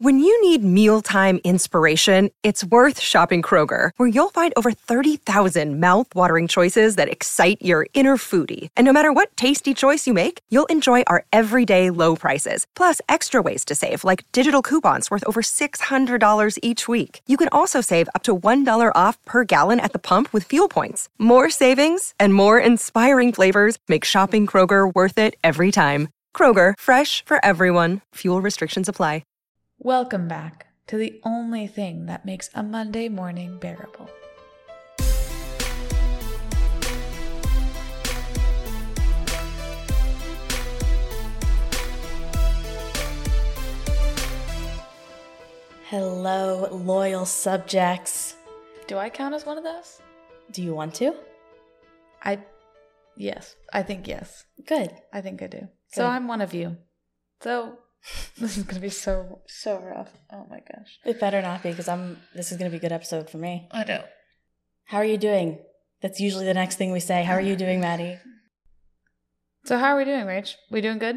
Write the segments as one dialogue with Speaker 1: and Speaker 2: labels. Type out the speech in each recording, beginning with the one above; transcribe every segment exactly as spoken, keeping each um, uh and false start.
Speaker 1: When you need mealtime inspiration, it's worth shopping Kroger, where you'll find over thirty thousand mouth-watering choices that excite your inner foodie. And no matter what tasty choice you make, you'll enjoy our everyday low prices, plus extra ways to save, like digital coupons worth over six hundred dollars each week. You can also save up to one dollar off per gallon at the pump with fuel points. More savings and more inspiring flavors make shopping Kroger worth it every time. Kroger, fresh for everyone. Fuel restrictions apply.
Speaker 2: Welcome back to the only thing that makes a Monday morning bearable.
Speaker 3: Hello, loyal subjects.
Speaker 2: Do I count as one of those?
Speaker 3: Do you want to?
Speaker 2: I, yes. I think yes.
Speaker 3: Good.
Speaker 2: I think I do. Good. So I'm one of you. So this is going to be so, so rough. Oh my gosh.
Speaker 3: It better not be, because I'm. This is going to be a good episode for me.
Speaker 2: I know.
Speaker 3: How are you doing? That's usually the next thing we say. How are you doing, Maddie?
Speaker 2: So how are we doing, Rach? We doing good?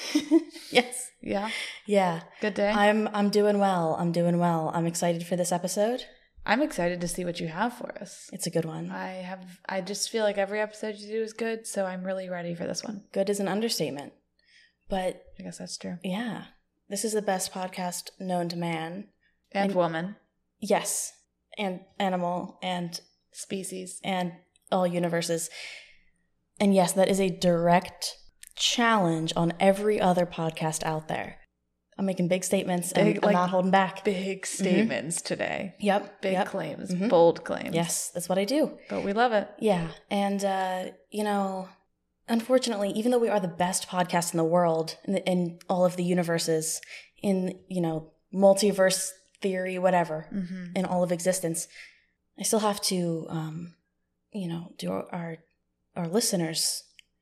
Speaker 3: Yes.
Speaker 2: Yeah?
Speaker 3: Yeah.
Speaker 2: Good day?
Speaker 3: I'm I'm doing well. I'm doing well. I'm excited for this episode.
Speaker 2: I'm excited to see what you have for us.
Speaker 3: It's a good one.
Speaker 2: I have. I just feel like every episode you do is good, so I'm really ready for this one.
Speaker 3: Good is an understatement. But
Speaker 2: I guess that's true.
Speaker 3: Yeah. This is the best podcast known to man.
Speaker 2: And,
Speaker 3: and
Speaker 2: woman.
Speaker 3: Yes. And animal and
Speaker 2: species.
Speaker 3: And all universes. And yes, that is a direct challenge on every other podcast out there. I'm making big statements and big, I'm like, not holding back.
Speaker 2: Big statements mm-hmm. today.
Speaker 3: Yep.
Speaker 2: Big
Speaker 3: yep.
Speaker 2: claims.
Speaker 3: Mm-hmm.
Speaker 2: Bold claims.
Speaker 3: Yes, that's what I do.
Speaker 2: But we love it.
Speaker 3: Yeah. And, uh, you know, unfortunately, even though we are the best podcast in the world, in, the, in all of the universes, in, you know, multiverse theory, whatever,
Speaker 2: mm-hmm.
Speaker 3: in all of existence, I still have to, um, you know, do our our listeners.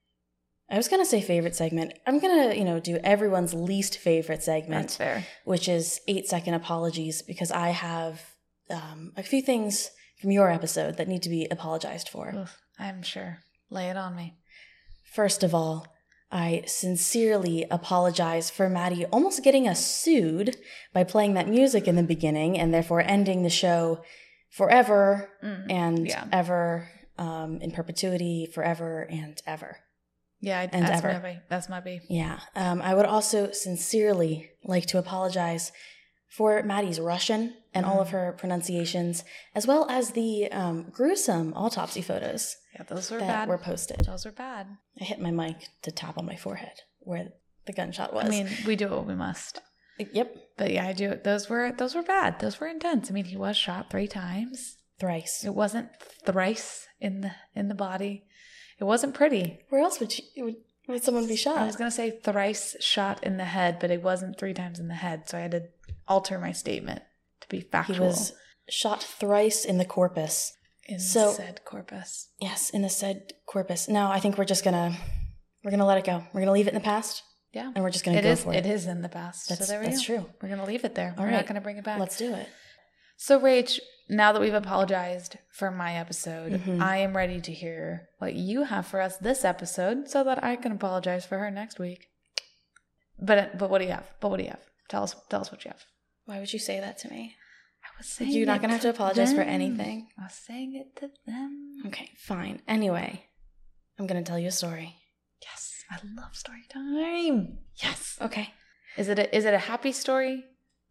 Speaker 3: I was gonna say favorite segment. I'm gonna, you know, do everyone's least favorite segment.
Speaker 2: That's fair.
Speaker 3: Which is eight second apologies, because I have um, a few things from your episode that need to be apologized for.
Speaker 2: Oof, I'm sure. Lay it on me.
Speaker 3: First of all, I sincerely apologize for Maddie almost getting us sued by playing that music in the beginning and therefore ending the show forever
Speaker 2: mm,
Speaker 3: and
Speaker 2: yeah.
Speaker 3: ever, um, in perpetuity, forever and ever.
Speaker 2: Yeah, I,
Speaker 3: and
Speaker 2: that's
Speaker 3: ever.
Speaker 2: my be. That's my be.
Speaker 3: Yeah. Um, I would also sincerely like to apologize for Maddie's Russian and mm. all of her pronunciations, as well as the um, gruesome autopsy photos.
Speaker 2: Yeah, those were
Speaker 3: that
Speaker 2: bad.
Speaker 3: were posted.
Speaker 2: Those were bad.
Speaker 3: I hit my mic to tap on my forehead where the gunshot was.
Speaker 2: I mean, we do what we must.
Speaker 3: Yep.
Speaker 2: But yeah, I do. Those were those were bad. Those were intense. I mean, he was shot three times.
Speaker 3: Thrice.
Speaker 2: It wasn't thrice in the in the body. It wasn't pretty.
Speaker 3: Where else would you, would, would someone be shot?
Speaker 2: I was gonna say thrice shot in the head, but it wasn't three times in the head. So I had to alter my statement to be factual.
Speaker 3: He was shot thrice in the corpus.
Speaker 2: In
Speaker 3: so,
Speaker 2: the said corpus.
Speaker 3: Yes, in the said corpus. No, I think we're just gonna we're gonna let it go. We're gonna leave it in the past.
Speaker 2: Yeah,
Speaker 3: and we're just gonna
Speaker 2: it
Speaker 3: go
Speaker 2: is,
Speaker 3: for it.
Speaker 2: It is in the past.
Speaker 3: That's,
Speaker 2: so there we
Speaker 3: that's
Speaker 2: go.
Speaker 3: true.
Speaker 2: We're gonna leave it there.
Speaker 3: All
Speaker 2: we're
Speaker 3: right.
Speaker 2: not gonna bring it back.
Speaker 3: Let's do it.
Speaker 2: So, Rach, now that we've apologized for my episode,
Speaker 3: mm-hmm.
Speaker 2: I am ready to hear what you have for us this episode, so that I can apologize for her next week. But but what do you have? But what do you have? Tell us. Tell us what you have.
Speaker 3: Why would you say that to me?
Speaker 2: I was saying
Speaker 3: you're not gonna have to apologize
Speaker 2: them.
Speaker 3: for anything.
Speaker 2: I was saying it to them.
Speaker 3: Okay, fine. Anyway, I'm gonna tell you a story.
Speaker 2: Yes, I love story time.
Speaker 3: Yes. Okay.
Speaker 2: Is it a, is it a happy story?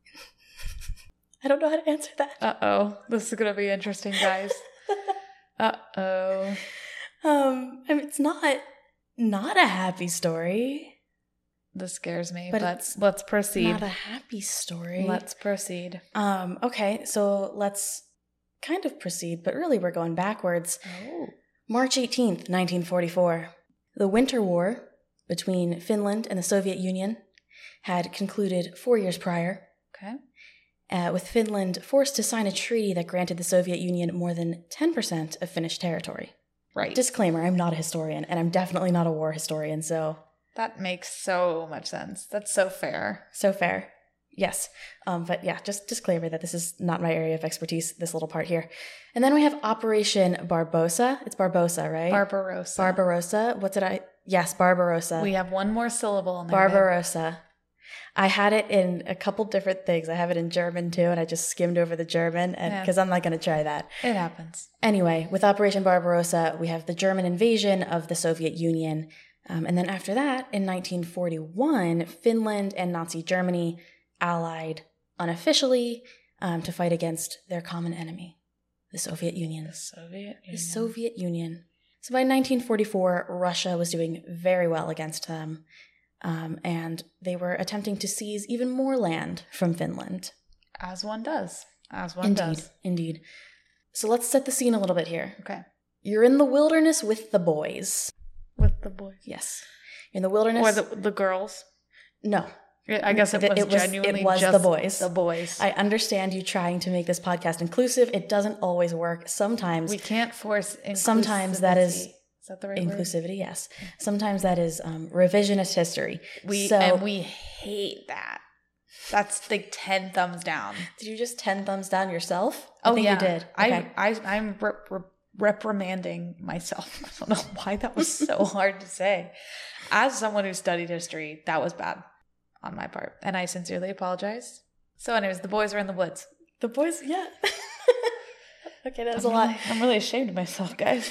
Speaker 3: I don't know how to answer that.
Speaker 2: Uh oh, this is gonna be interesting, guys. uh oh.
Speaker 3: Um, I mean, it's not not a happy story.
Speaker 2: This scares me,
Speaker 3: but
Speaker 2: let's let's proceed.
Speaker 3: Not a happy story.
Speaker 2: Let's proceed.
Speaker 3: Um, okay, so let's kind of proceed, but really we're going backwards.
Speaker 2: Oh.
Speaker 3: March eighteenth, nineteen forty-four. The Winter War between Finland and the Soviet Union had concluded four years prior.
Speaker 2: Okay.
Speaker 3: Uh, with Finland forced to sign a treaty that granted the Soviet Union more than ten percent of Finnish territory.
Speaker 2: Right.
Speaker 3: Disclaimer, I'm not a historian, and I'm definitely not a war historian, so...
Speaker 2: That makes so much sense. That's so fair.
Speaker 3: So fair. Yes. Um, but yeah, just disclaimer that this is not my area of expertise, this little part here. And then we have Operation Barbarossa. It's Barbarossa, right?
Speaker 2: Barbarossa.
Speaker 3: Barbarossa. What did I... Yes, Barbarossa.
Speaker 2: We have one more syllable in there.
Speaker 3: Barbarossa. I had it in a couple different things. I have it in German too, and I just skimmed over the German and because yeah. I'm not going to try that.
Speaker 2: It happens.
Speaker 3: Anyway, with Operation Barbarossa, we have the German invasion of the Soviet Union. Um, and then after that, in nineteen forty-one, Finland and Nazi Germany allied unofficially um, to fight against their common enemy, the Soviet Union.
Speaker 2: The Soviet Union.
Speaker 3: The Soviet Union. So by nineteen forty-four, Russia was doing very well against them. Um, and they were attempting to seize even more land from Finland.
Speaker 2: As one does. As one
Speaker 3: indeed,
Speaker 2: does.
Speaker 3: Indeed. So let's set the scene a little bit here.
Speaker 2: Okay.
Speaker 3: You're in the wilderness with the boys.
Speaker 2: With the boys.
Speaker 3: Yes. You're in the wilderness.
Speaker 2: Or the, the girls.
Speaker 3: No.
Speaker 2: I guess it was,
Speaker 3: it was
Speaker 2: genuinely
Speaker 3: it was
Speaker 2: just
Speaker 3: the boys.
Speaker 2: The boys.
Speaker 3: I understand you trying to make this podcast inclusive. It doesn't always work. Sometimes.
Speaker 2: We can't force inclusivity.
Speaker 3: Sometimes that is...
Speaker 2: Is that the right
Speaker 3: inclusivity,
Speaker 2: word?
Speaker 3: Yes. Sometimes that is um, revisionist history.
Speaker 2: We
Speaker 3: so,
Speaker 2: and we hate that. That's like ten thumbs down.
Speaker 3: Did you just ten thumbs down yourself?
Speaker 2: Oh,
Speaker 3: I think
Speaker 2: yeah.
Speaker 3: you did.
Speaker 2: Okay. I, I, I'm re- re- reprimanding myself. I don't know why that was so hard to say. As someone who studied history, that was bad on my part. And I sincerely apologize. So anyways, the boys are in the woods.
Speaker 3: The boys, yeah. Okay, that was
Speaker 2: I'm
Speaker 3: a lot.
Speaker 2: Really, I'm really ashamed of myself, guys.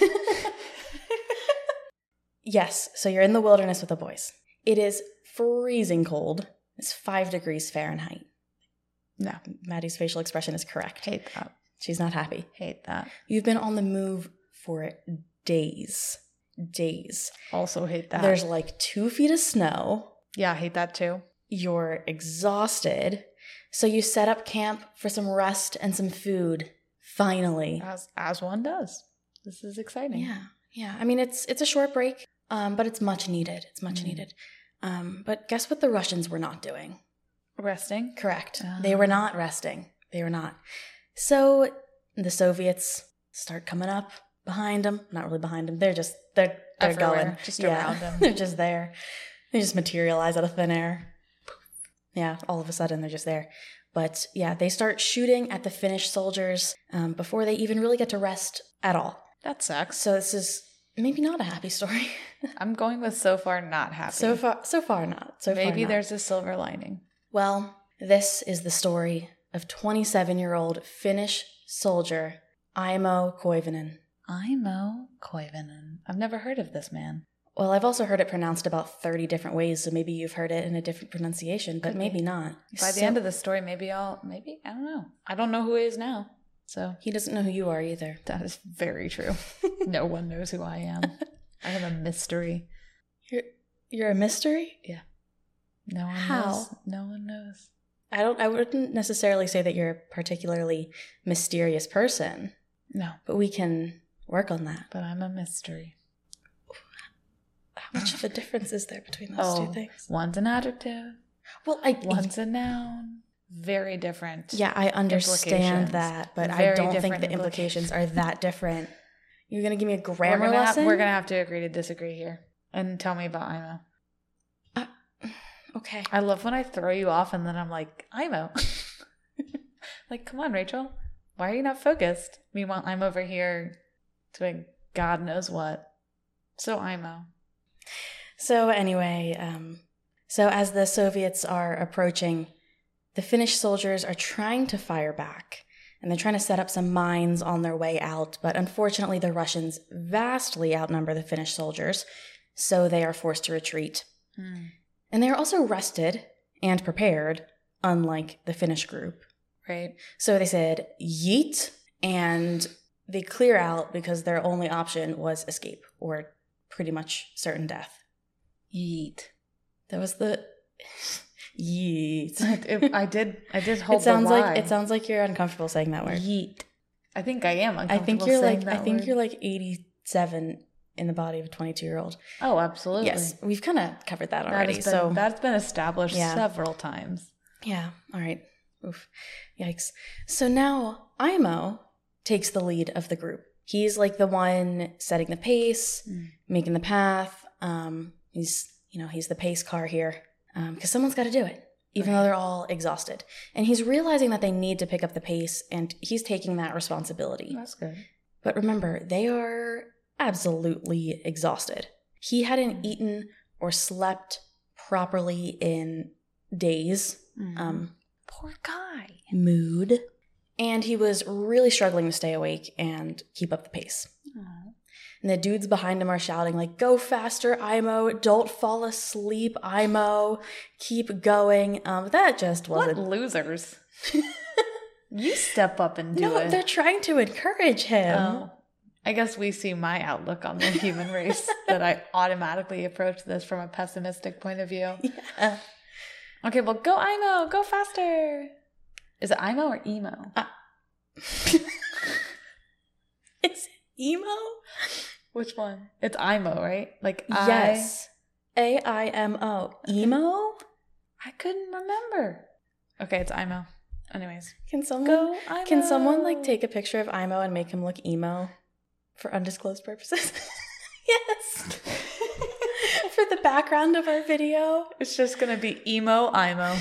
Speaker 3: Yes, so you're in the wilderness with the boys. It is freezing cold. It's five degrees Fahrenheit.
Speaker 2: No.
Speaker 3: Maddie's facial expression is correct.
Speaker 2: Hate that.
Speaker 3: She's not happy.
Speaker 2: Hate that.
Speaker 3: You've been on the move for days. Days.
Speaker 2: Also hate that.
Speaker 3: There's like two feet of snow.
Speaker 2: Yeah, I hate that too.
Speaker 3: You're exhausted. So you set up camp for some rest and some food. Finally.
Speaker 2: As as one does. This is exciting.
Speaker 3: Yeah. Yeah. I mean, it's it's a short break. Um, but it's much needed. It's much mm. needed. Um, but guess what the Russians were not doing?
Speaker 2: Resting?
Speaker 3: Correct.
Speaker 2: Uh.
Speaker 3: They were not resting. They were not. So the Soviets start coming up behind them. Not really behind them. They're just, they're, they're
Speaker 2: Everywhere,
Speaker 3: going.
Speaker 2: Just
Speaker 3: yeah.
Speaker 2: around them.
Speaker 3: They're just there. They just materialize out of thin air. Yeah, all of a sudden they're just there. But yeah, they start shooting at the Finnish soldiers um, before they even really get to rest at all.
Speaker 2: That sucks.
Speaker 3: So this is... maybe not a happy story.
Speaker 2: I'm going with so far not happy.
Speaker 3: So far, so far not. So
Speaker 2: maybe
Speaker 3: far not.
Speaker 2: There's a silver lining.
Speaker 3: Well, this is the story of twenty-seven-year-old Finnish soldier Aimo Koivunen.
Speaker 2: Aimo Koivunen. I've never heard of this man.
Speaker 3: Well, I've also heard it pronounced about thirty different ways, so maybe you've heard it in a different pronunciation, but
Speaker 2: Could
Speaker 3: maybe
Speaker 2: be.
Speaker 3: not.
Speaker 2: By the
Speaker 3: so,
Speaker 2: end of the story, maybe I'll, maybe, I don't know. I don't know who he is now. So
Speaker 3: he doesn't know who you are either.
Speaker 2: That is very true. No one knows who I am. I am a mystery.
Speaker 3: You're you're a mystery?
Speaker 2: Yeah. No one
Speaker 3: How?
Speaker 2: knows. No one knows.
Speaker 3: I don't I wouldn't necessarily say that you're a particularly mysterious person.
Speaker 2: No.
Speaker 3: But we can work on that.
Speaker 2: But I'm a mystery.
Speaker 3: How much of a difference is there between those
Speaker 2: oh,
Speaker 3: two things?
Speaker 2: One's an adjective.
Speaker 3: Well, I
Speaker 2: one's a noun. Very different.
Speaker 3: Yeah, I understand that, but
Speaker 2: Very
Speaker 3: I don't think the implications, implications are that different. You're going to give me a
Speaker 2: we're
Speaker 3: grammar
Speaker 2: gonna
Speaker 3: lesson?
Speaker 2: Have, we're going to have to agree to disagree here. And tell me about Aimo.
Speaker 3: Uh, okay.
Speaker 2: I love when I throw you off and then I'm like, Aimo. Like, come on, Rachel. Why are you not focused? Meanwhile, I'm over here doing God knows what. So Aimo.
Speaker 3: So anyway, um, so as the Soviets are approaching, the Finnish soldiers are trying to fire back, and they're trying to set up some mines on their way out, but unfortunately the Russians vastly outnumber the Finnish soldiers, so they are forced to retreat.
Speaker 2: Hmm.
Speaker 3: And they are also rested and prepared, unlike the Finnish group.
Speaker 2: Right.
Speaker 3: So they said, yeet, and they clear out because their only option was escape, or pretty much certain death.
Speaker 2: Yeet.
Speaker 3: That was the... Yeet.
Speaker 2: It, I did. I did hold
Speaker 3: it sounds
Speaker 2: the
Speaker 3: like it sounds like you're uncomfortable saying that word.
Speaker 2: Yeet. I think I am uncomfortable
Speaker 3: I think you're
Speaker 2: saying
Speaker 3: like
Speaker 2: that
Speaker 3: I think
Speaker 2: word.
Speaker 3: you're like eighty-seven in the body of a twenty-two-year-old.
Speaker 2: Oh, absolutely.
Speaker 3: Yes, we've kind of covered that
Speaker 2: That
Speaker 3: already.
Speaker 2: has been,
Speaker 3: so
Speaker 2: that's been established
Speaker 3: Yeah.
Speaker 2: several times.
Speaker 3: yeah. All right. Oof. Yikes. So now Aimo takes the lead of the group. He's like the one setting the pace,
Speaker 2: Mm.
Speaker 3: making the path. Um, he's you know he's the pace car here because um, someone's got to do it. Even
Speaker 2: Right.
Speaker 3: though they're all exhausted. And he's realizing that they need to pick up the pace, and he's taking that responsibility.
Speaker 2: That's good.
Speaker 3: But remember, they are absolutely exhausted. He hadn't eaten or slept properly in days,
Speaker 2: Mm.
Speaker 3: um,
Speaker 2: Poor guy.
Speaker 3: mood, and he was really struggling to stay awake and keep up the pace.
Speaker 2: Aw.
Speaker 3: And the dudes behind him are shouting, like, go faster, Imo. Don't fall asleep, Imo. Keep going. Um, that just wasn't...
Speaker 2: What losers? You step up and do
Speaker 3: no,
Speaker 2: it.
Speaker 3: they're trying to encourage him.
Speaker 2: Oh. I guess we see my outlook on the human race that I automatically approach this from a pessimistic point of view.
Speaker 3: Yeah.
Speaker 2: Okay, well, go Imo. Go faster. Is it Imo or emo?
Speaker 3: Uh, it's emo?
Speaker 2: Which one? It's Imo, right? Like
Speaker 3: Yes. A I M O. Emo?
Speaker 2: I, I couldn't remember. Okay, it's Imo. Anyways,
Speaker 3: Can someone
Speaker 2: go Imo.
Speaker 3: Can someone like take a picture of Imo and make him look emo for undisclosed purposes? Yes. For the background of our video.
Speaker 2: It's just gonna be emo Imo.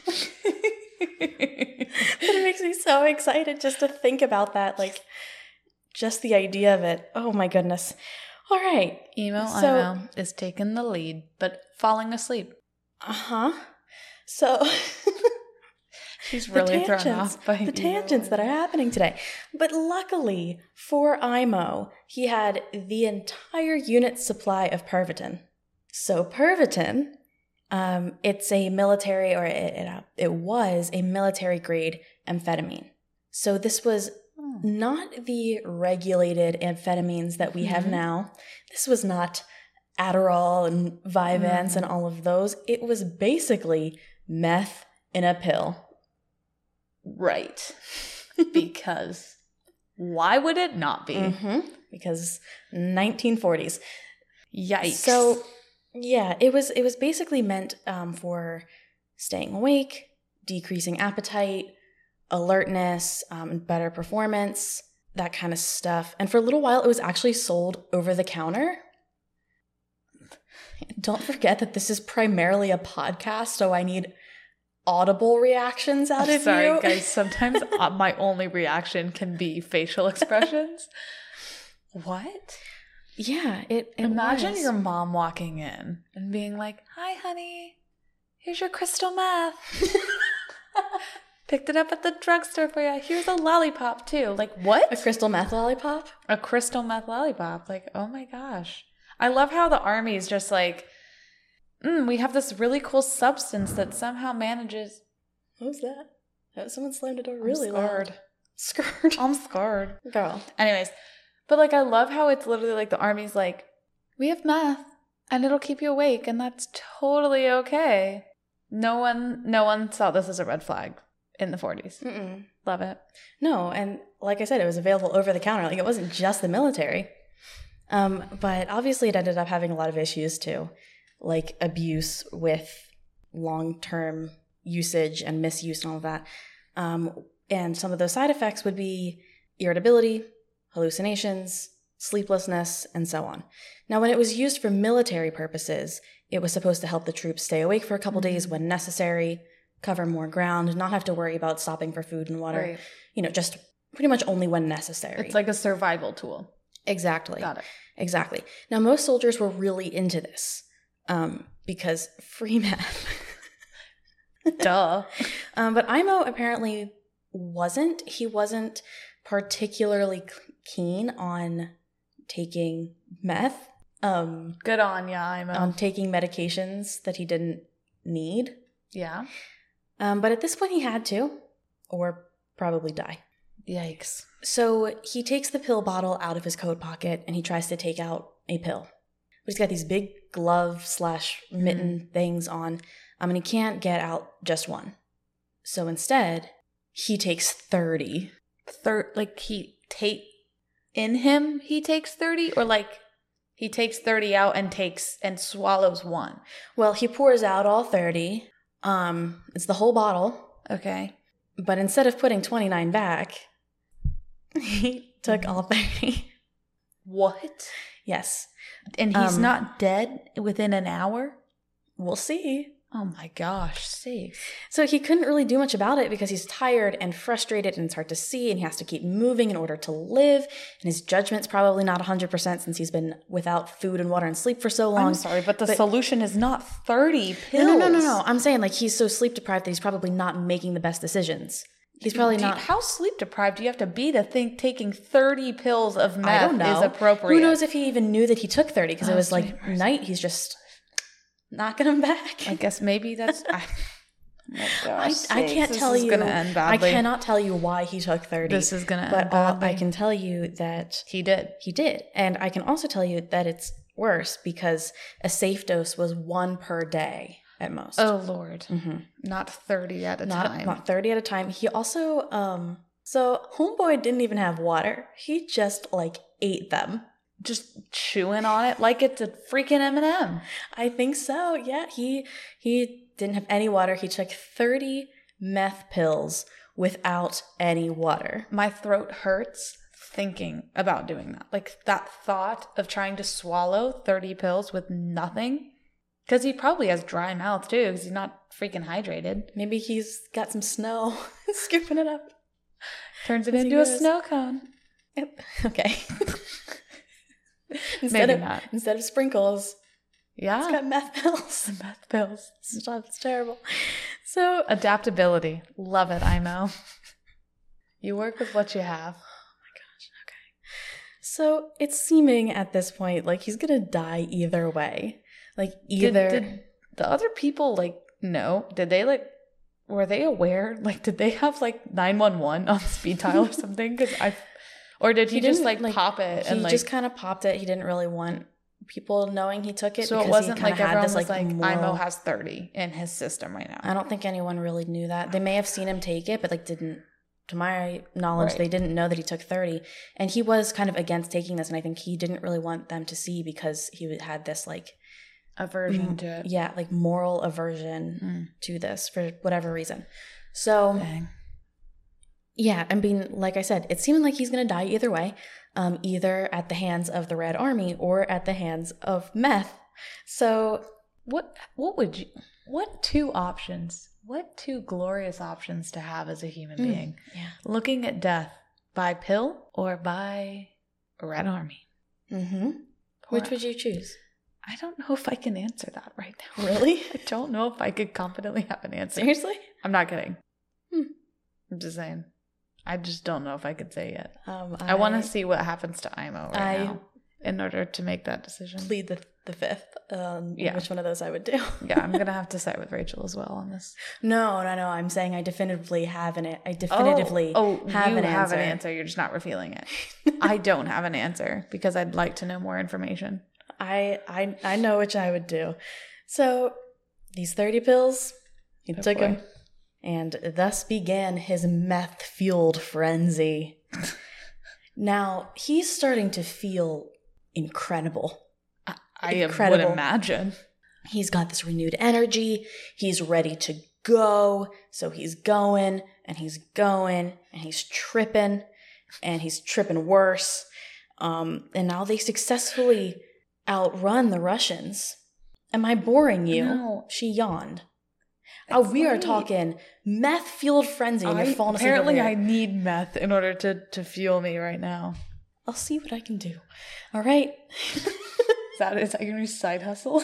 Speaker 3: It makes me so excited just to think about that. Like, just the idea of it. Oh my goodness. All right.
Speaker 2: Emo
Speaker 3: So-
Speaker 2: Imo is taking the lead, but falling asleep.
Speaker 3: Uh-huh. So
Speaker 2: She's
Speaker 3: the
Speaker 2: really thrown
Speaker 3: tangents,
Speaker 2: off by
Speaker 3: the
Speaker 2: emo.
Speaker 3: tangents that are happening today. But luckily for Imo, he had the entire unit's supply of Pervitin. So Pervitin, um, it's a military, or it, it, uh, it was a military grade amphetamine. So this was
Speaker 2: Oh.
Speaker 3: not the regulated amphetamines that we have
Speaker 2: Mhm.
Speaker 3: now. This was not Adderall and Vyvanse
Speaker 2: Mm.
Speaker 3: and all of those. It was basically meth in a pill.
Speaker 2: Right. Because why would it not be?
Speaker 3: Mm-hmm. Because nineteen forties.
Speaker 2: Yikes.
Speaker 3: So yeah, it was it was basically meant um, for staying awake, decreasing appetite, alertness, um, better performance, that kind of stuff. And for a little while, it was actually sold over the counter. Don't forget that this is primarily a podcast, so I need audible reactions out
Speaker 2: I'm
Speaker 3: of
Speaker 2: sorry,
Speaker 3: you.
Speaker 2: guys. Sometimes uh, my only reaction can be facial expressions. What?
Speaker 3: Yeah, it, it
Speaker 2: Imagine
Speaker 3: was.
Speaker 2: your mom walking in and being like, "Hi, honey. Here's your crystal meth. Picked it up at the drugstore for you. Here's a lollipop, too." Like, what?
Speaker 3: a crystal meth lollipop.
Speaker 2: A crystal meth lollipop. Like, oh my gosh. I love how the army's just like, mm, we have this really cool substance that somehow manages.
Speaker 3: What was that? Oh, someone slammed a door really
Speaker 2: I'm
Speaker 3: loud.
Speaker 2: scared.
Speaker 3: Scared.
Speaker 2: I'm scared.
Speaker 3: Girl.
Speaker 2: Anyways, but like, I love how it's literally like the army's like, we have meth and it'll keep you awake, and that's totally okay. No one, no one saw this as a red flag in the forties.
Speaker 3: Mm-mm.
Speaker 2: Love it.
Speaker 3: No, and like I said, it was available over the counter. Like, it wasn't just the military. Um, but obviously it ended up having a lot of issues too, like abuse with long-term usage and misuse and all of that. Um, and some of those side effects would be irritability, hallucinations, sleeplessness, and so on. Now, when it was used for military purposes, it was supposed to help the troops stay awake for a couple
Speaker 2: Mhm.
Speaker 3: days when necessary, cover more ground, not have to worry about stopping for food and water.
Speaker 2: Right.
Speaker 3: You know, just pretty much only when necessary.
Speaker 2: It's like a survival tool.
Speaker 3: Exactly.
Speaker 2: Got it.
Speaker 3: Exactly. Now, most soldiers were really into this um, because free meth.
Speaker 2: Duh.
Speaker 3: um, but Imo apparently wasn't. He wasn't particularly keen on taking meth, um,
Speaker 2: Good on ya, Imo.
Speaker 3: on taking medications that he didn't need.
Speaker 2: yeah.
Speaker 3: Um, but at this point, he had to, or probably die.
Speaker 2: Yikes.
Speaker 3: So he takes the pill bottle out of his coat pocket and he tries to take out a pill. But he's got these big glove slash mitten things on, um, and he can't get out just one. So instead, he takes thirty.
Speaker 2: Third, like he take in him, he takes thirty, or like he takes thirty out and takes and swallows one.
Speaker 3: Well, he pours out all thirty. Um, it's the whole bottle.
Speaker 2: Okay.
Speaker 3: But instead of putting twenty-nine back, he took all thirty.
Speaker 2: What?
Speaker 3: Yes.
Speaker 2: And he's
Speaker 3: Um,
Speaker 2: not dead within an hour?
Speaker 3: We'll see.
Speaker 2: Oh my gosh, safe.
Speaker 3: So he couldn't really do much about it because he's tired and frustrated and it's hard to see and he has to keep moving in order to live. And his judgment's probably not one hundred percent since he's been without food and water and sleep for so long.
Speaker 2: I'm sorry, but the but, solution is not thirty pills.
Speaker 3: No, no, no, no, no. I'm saying like he's so sleep deprived that he's probably not making the best decisions. He's probably
Speaker 2: do
Speaker 3: not.
Speaker 2: You, how sleep deprived do you have to be to think taking thirty pills of meth I don't know. is appropriate?
Speaker 3: Who knows if he even knew that he took thirty because oh, it was like night. He's just knocking him back.
Speaker 2: I guess maybe that's. I, oh my gosh,
Speaker 3: I, I can't tell you. Gonna end badly. I cannot tell you why he took thirty.
Speaker 2: This is gonna
Speaker 3: but
Speaker 2: end badly.
Speaker 3: I can tell you that
Speaker 2: he did.
Speaker 3: He did, and I can also tell you that it's worse because a safe dose was one per day. At most.
Speaker 2: Oh, Lord. Mm-hmm. Not thirty at a
Speaker 3: not,
Speaker 2: time.
Speaker 3: Not thirty at a time. He also, um, so homeboy didn't even have water. He just, like, ate them.
Speaker 2: Just chewing on it like it's a freaking M and M.
Speaker 3: I think so, yeah. He, he didn't have any water. He took thirty meth pills without any water.
Speaker 2: My throat hurts thinking about doing that. Like, that thought of trying to swallow thirty pills with nothing. Because he probably has dry mouth, too, because he's not freaking hydrated.
Speaker 3: Maybe he's got some snow, scooping it up.
Speaker 2: Turns it into a snow cone.
Speaker 3: Yep. Okay. instead
Speaker 2: Maybe
Speaker 3: of,
Speaker 2: not.
Speaker 3: Instead of sprinkles,
Speaker 2: yeah,
Speaker 3: it's got meth pills.
Speaker 2: Meth pills.
Speaker 3: Stop, it's terrible. So
Speaker 2: adaptability. Love it, Imo. You work with what you have.
Speaker 3: Oh my gosh, okay. So it's seeming at this point like he's going to die either way. Like either
Speaker 2: did, did the other people like know? Did they like were they aware? Like did they have like nine one one on speed dial or something? Because I, or did he, he just like, like pop it?
Speaker 3: He
Speaker 2: and like,
Speaker 3: just kind of popped it. He didn't really want people knowing he took it.
Speaker 2: So
Speaker 3: because
Speaker 2: it wasn't
Speaker 3: he
Speaker 2: like
Speaker 3: had
Speaker 2: everyone
Speaker 3: this,
Speaker 2: was
Speaker 3: like,
Speaker 2: like
Speaker 3: moral...
Speaker 2: Imo has thirty in his system right now.
Speaker 3: I don't think anyone really knew that. They may have seen him take it, but like didn't. To my knowledge, right. They didn't know that he took thirty, and he was kind of against taking this. And I think he didn't really want them to see because he had this like.
Speaker 2: Aversion to it.
Speaker 3: Yeah, like moral aversion mm. to this for whatever reason. So, Dang. yeah, I mean, like I said, it's seeming like he's going to die either way, um, either at the hands of the Red Army or at the hands of meth. So,
Speaker 2: what what would you, what two options, what two glorious options to have as a human mm. being?
Speaker 3: Yeah.
Speaker 2: Looking at death by pill or by Red Army?
Speaker 3: Mm-hmm. Which would you choose?
Speaker 2: I don't know if I can answer that right now.
Speaker 3: Really?
Speaker 2: I don't know if I could confidently have an answer.
Speaker 3: Seriously?
Speaker 2: I'm not kidding.
Speaker 3: Hmm.
Speaker 2: I'm just saying. I just don't know if I could say yet.
Speaker 3: Um,
Speaker 2: I, I want to see what happens to Imo right
Speaker 3: I
Speaker 2: now in order to make that decision.
Speaker 3: Plead the, the fifth. Um,
Speaker 2: yeah.
Speaker 3: Which one of those I would do.
Speaker 2: Yeah, I'm going to have to side with Rachel as well on this.
Speaker 3: No, no, no. I'm saying I definitively have an I definitively
Speaker 2: oh, oh,
Speaker 3: have
Speaker 2: you
Speaker 3: an
Speaker 2: have
Speaker 3: answer.
Speaker 2: an answer. You're just not revealing it. I don't have an answer because I'd like to know more information.
Speaker 3: I, I I know which I would do. So these thirty pills, he oh took boy. them, and thus began his meth-fueled frenzy. Now he's starting to feel incredible.
Speaker 2: I, I incredible. would imagine.
Speaker 3: He's got this renewed energy. He's ready to go. So he's going and he's going and he's tripping and he's tripping worse. Um, and now they successfully outrun the Russians. Am I boring you?
Speaker 2: No.
Speaker 3: She yawned. Oh, we are talking meth-fueled frenzy and
Speaker 2: I,
Speaker 3: you're falling asleep.
Speaker 2: Apparently I need meth in order to, to fuel me right now.
Speaker 3: I'll see what I can do. All right.
Speaker 2: Is that, is that your new side hustle?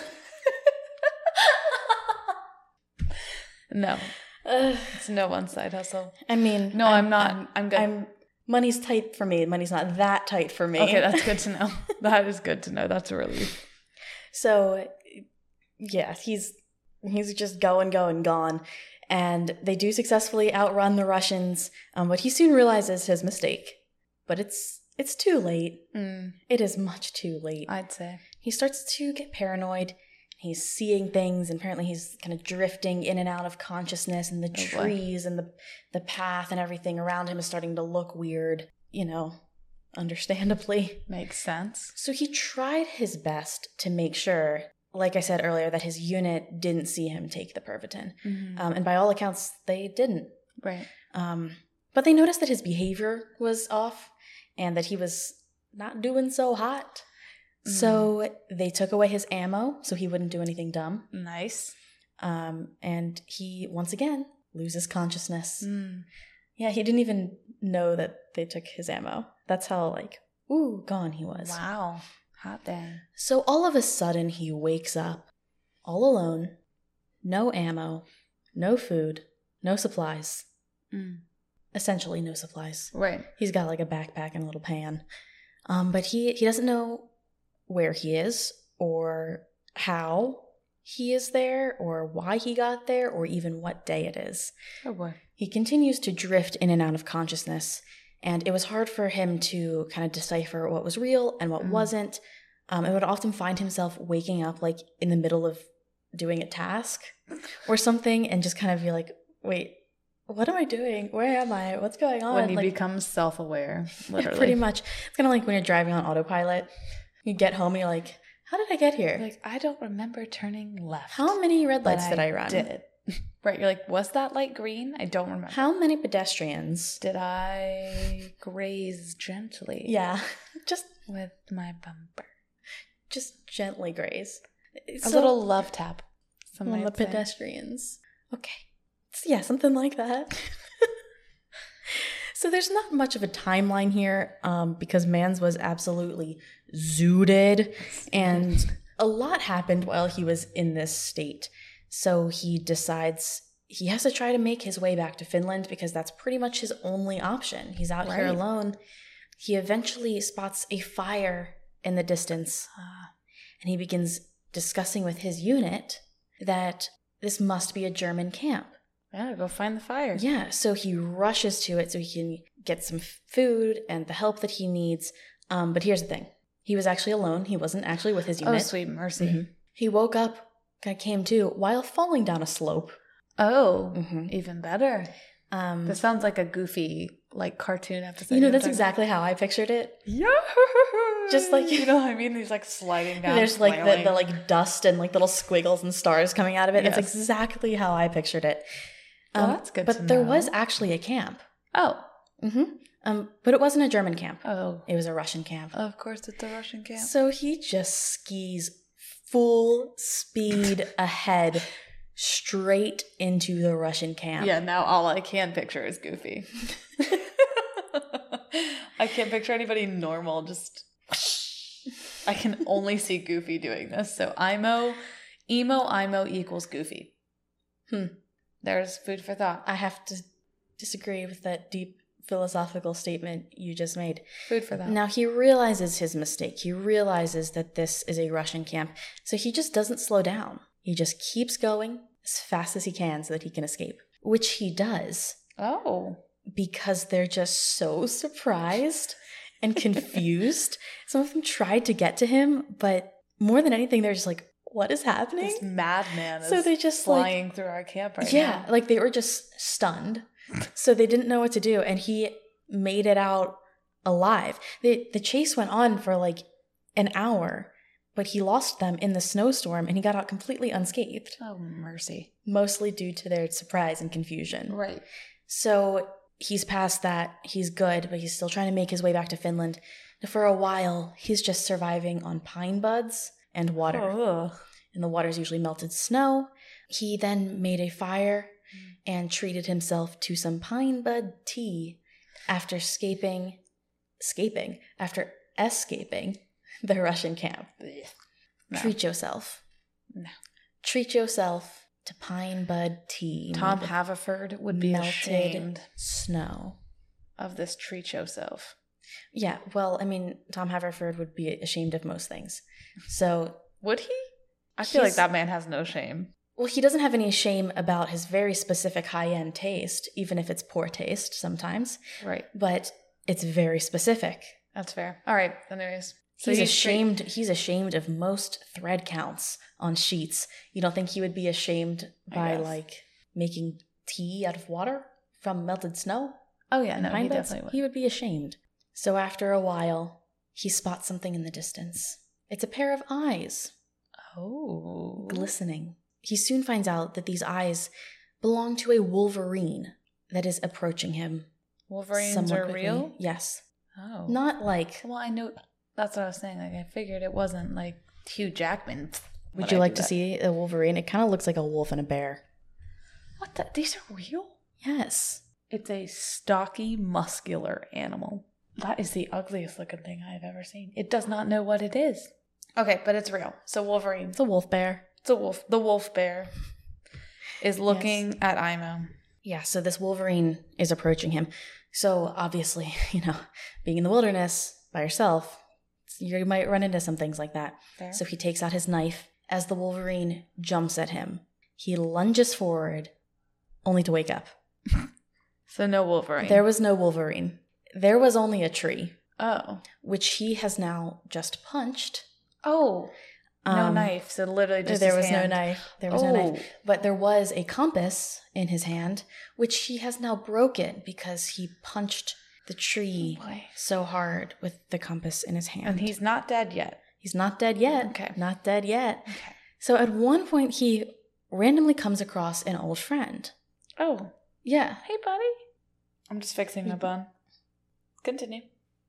Speaker 2: No. Uh, it's no one side hustle.
Speaker 3: I mean.
Speaker 2: No, I'm, I'm not. I'm, I'm good.
Speaker 3: I'm, money's tight for me. Money's not that tight for me.
Speaker 2: Okay, that's good to know. That is good to know. That's a relief.
Speaker 3: So, yeah, he's he's just going, going, gone. And they do successfully outrun the Russians, um, but he soon realizes his mistake. But it's it's too late.
Speaker 2: Mm.
Speaker 3: It is much too late.
Speaker 2: I'd say.
Speaker 3: He starts to get paranoid. He's seeing things, and apparently he's kind of drifting in and out of consciousness, and the oh trees boy. and the the path and everything around him is starting to look weird, you know, understandably.
Speaker 2: Makes sense.
Speaker 3: So he tried his best to make sure, like I said earlier, that his unit didn't see him take the Pervitin. Mm-hmm. Um, and by all accounts, they didn't.
Speaker 2: Right.
Speaker 3: Um, but they noticed that his behavior was off and that he was not doing so hot. So they took away his ammo so he wouldn't do anything dumb.
Speaker 2: Nice.
Speaker 3: Um, and he, once again, loses consciousness.
Speaker 2: Mm.
Speaker 3: Yeah, he didn't even know that they took his ammo. That's how, like, ooh, gone he was.
Speaker 2: Wow. Hot dang.
Speaker 3: So all of a sudden, he wakes up all alone, no ammo, no food, no supplies.
Speaker 2: Mm.
Speaker 3: Essentially no supplies.
Speaker 2: Right.
Speaker 3: He's got like a backpack and a little pan. Um, but he, he doesn't know where he is or how he is there or why he got there or even what day it is.
Speaker 2: Oh boy.
Speaker 3: He continues to drift in and out of consciousness, and it was hard for him to kind of decipher what was real and what
Speaker 2: Mm.
Speaker 3: wasn't. Um, and would often find himself waking up like in the middle of doing a task or something and just kind of be like, wait, what am I doing? Where am I? What's going on?
Speaker 2: When you
Speaker 3: like,
Speaker 2: become self-aware, literally.
Speaker 3: pretty much. It's kind of like when you're driving on autopilot. You get home and you're like, how did I get here?
Speaker 2: Like, I don't remember turning left.
Speaker 3: How many red lights
Speaker 2: but
Speaker 3: did I run?
Speaker 2: Did. Right, you're like, was that light green? I don't remember.
Speaker 3: How many pedestrians?
Speaker 2: Did I graze gently?
Speaker 3: Yeah, just
Speaker 2: With my bumper.
Speaker 3: just gently graze.
Speaker 2: A little love tap. Some
Speaker 3: on the
Speaker 2: might say.
Speaker 3: pedestrians. Okay. So, yeah, something like that. So there's not much of a timeline here um, because Mans was absolutely zooted and a lot happened while he was in this state. So he decides he has to try to make his way back to Finland because that's pretty much his only option. He's out here
Speaker 2: Right.
Speaker 3: alone. He eventually spots a fire in the distance
Speaker 2: Ah.
Speaker 3: and he begins discussing with his unit that this must be a German camp.
Speaker 2: Yeah, go find the fire.
Speaker 3: Yeah, so he rushes to it so he can get some f- food and the help that he needs. Um, but here's the thing. He was actually alone. He wasn't actually with his
Speaker 2: Oh,
Speaker 3: unit.
Speaker 2: sweet mercy.
Speaker 3: Mhm. He woke up, kind of came to, while falling down a slope.
Speaker 2: Oh,
Speaker 3: Mhm.
Speaker 2: even better.
Speaker 3: Um,
Speaker 2: This sounds like a goofy, like, cartoon episode.
Speaker 3: you know,
Speaker 2: what
Speaker 3: that's
Speaker 2: I'm talking
Speaker 3: exactly how I pictured it.
Speaker 2: about? Yeah.
Speaker 3: Just like-
Speaker 2: you know what I mean? He's like sliding down.
Speaker 3: There's like the,
Speaker 2: flailing.
Speaker 3: the like dust and like little squiggles and stars coming out of it. That's
Speaker 2: Yes.
Speaker 3: exactly how I pictured it.
Speaker 2: Well, that's good
Speaker 3: But
Speaker 2: to
Speaker 3: there
Speaker 2: know.
Speaker 3: was actually a camp.
Speaker 2: Oh.
Speaker 3: hmm Um, but it wasn't a German camp.
Speaker 2: Oh.
Speaker 3: It was a Russian camp.
Speaker 2: Of course, it's a Russian camp.
Speaker 3: So he just skis full speed ahead straight into the Russian camp.
Speaker 2: Yeah, now all I can picture is Goofy. I can't picture anybody normal, just I can only see Goofy doing this. So IMO, emo, IMO equals Goofy.
Speaker 3: Hmm.
Speaker 2: There's food for thought.
Speaker 3: I have to disagree with that deep philosophical statement you just made.
Speaker 2: Food for thought.
Speaker 3: Now he realizes his mistake. He realizes that this is a Russian camp. So he just doesn't slow down. He just keeps going as fast as he can so that he can escape, which he does.
Speaker 2: Oh.
Speaker 3: Because they're just so surprised and confused. Some of them tried to get to him, but more than anything, they're just like, what is happening?
Speaker 2: This madman is
Speaker 3: So they just,
Speaker 2: flying through our camp right
Speaker 3: yeah,
Speaker 2: now.
Speaker 3: like they were just stunned. So they didn't know what to do, and he made it out alive. The, the chase went on for like an hour, but he lost them in the snowstorm, and he got out completely unscathed,
Speaker 2: Oh, mercy.
Speaker 3: mostly due to their surprise and confusion.
Speaker 2: Right.
Speaker 3: So he's past that. He's good, but he's still trying to make his way back to Finland. For a while, he's just surviving on pine buds and water.
Speaker 2: Oh.
Speaker 3: And the water's usually melted snow. He then made a fire and treated himself to some pine bud tea after escaping, escaping, after escaping the Russian camp.
Speaker 2: No.
Speaker 3: Treat yourself.
Speaker 2: No.
Speaker 3: Treat yourself to pine bud tea.
Speaker 2: Tom
Speaker 3: made with
Speaker 2: Haverford would be
Speaker 3: melted
Speaker 2: ashamed
Speaker 3: snow.
Speaker 2: of this treat yourself.
Speaker 3: Yeah, well, I mean, Tom Haverford would be ashamed of most things. So,
Speaker 2: Would he? I feel like
Speaker 3: He's-
Speaker 2: that man has no shame.
Speaker 3: well, he doesn't have any shame about his very specific high-end taste, even if it's poor taste sometimes,
Speaker 2: Right.
Speaker 3: but it's very specific.
Speaker 2: That's fair. All right. Anyways. So
Speaker 3: he's
Speaker 2: he's
Speaker 3: ashamed he's ashamed of most thread counts on sheets. You don't think he would be ashamed
Speaker 2: I
Speaker 3: by
Speaker 2: guess.
Speaker 3: like making tea out of water from melted snow?
Speaker 2: Oh, yeah.
Speaker 3: and
Speaker 2: No,
Speaker 3: pine
Speaker 2: he
Speaker 3: buds?
Speaker 2: definitely would.
Speaker 3: He would be ashamed. So after a while, he spots something in the distance. It's a pair of eyes,
Speaker 2: Oh.
Speaker 3: glistening. He soon finds out that these eyes belong to a wolverine that is approaching him.
Speaker 2: Wolverines
Speaker 3: somewhat
Speaker 2: are
Speaker 3: quickly.
Speaker 2: real?
Speaker 3: Yes.
Speaker 2: Oh.
Speaker 3: Not like,
Speaker 2: Well, I know. That's what I was saying. Like, I figured it wasn't like Hugh Jackman
Speaker 3: Would
Speaker 2: Would
Speaker 3: you
Speaker 2: I
Speaker 3: like
Speaker 2: do
Speaker 3: to
Speaker 2: that?
Speaker 3: see a Wolverine? It kind of looks like a wolf and a bear.
Speaker 2: What the? These are real?
Speaker 3: Yes.
Speaker 2: It's a stocky, muscular animal. That is the ugliest looking thing I've ever seen. It does not know what it is. Okay, but it's real. So Wolverine.
Speaker 3: It's a wolf bear.
Speaker 2: It's a wolf. The wolf bear is looking yes. at Imo.
Speaker 3: Yeah, so this Wolverine is approaching him. So obviously, you know, being in the wilderness by yourself, you might run into some things like that.
Speaker 2: Fair.
Speaker 3: So he takes out his knife. As the Wolverine jumps at him, he lunges forward, only to wake up.
Speaker 2: So no Wolverine.
Speaker 3: There was no Wolverine. There was only a tree.
Speaker 2: Oh.
Speaker 3: Which he has now just punched.
Speaker 2: Oh. No
Speaker 3: Um,
Speaker 2: knife. So literally just
Speaker 3: There
Speaker 2: his
Speaker 3: was
Speaker 2: hand.
Speaker 3: no knife. There was
Speaker 2: oh.
Speaker 3: no knife. But there was a compass in his hand, which he has now broken because he punched the tree
Speaker 2: Oh boy.
Speaker 3: so hard with the compass in his hand.
Speaker 2: And he's not dead yet.
Speaker 3: He's not dead yet.
Speaker 2: Okay.
Speaker 3: Not dead yet.
Speaker 2: Okay.
Speaker 3: So at one point, he randomly comes across an old friend.
Speaker 2: Oh.
Speaker 3: Yeah.
Speaker 2: Hey, buddy. I'm just fixing my bun. Continue.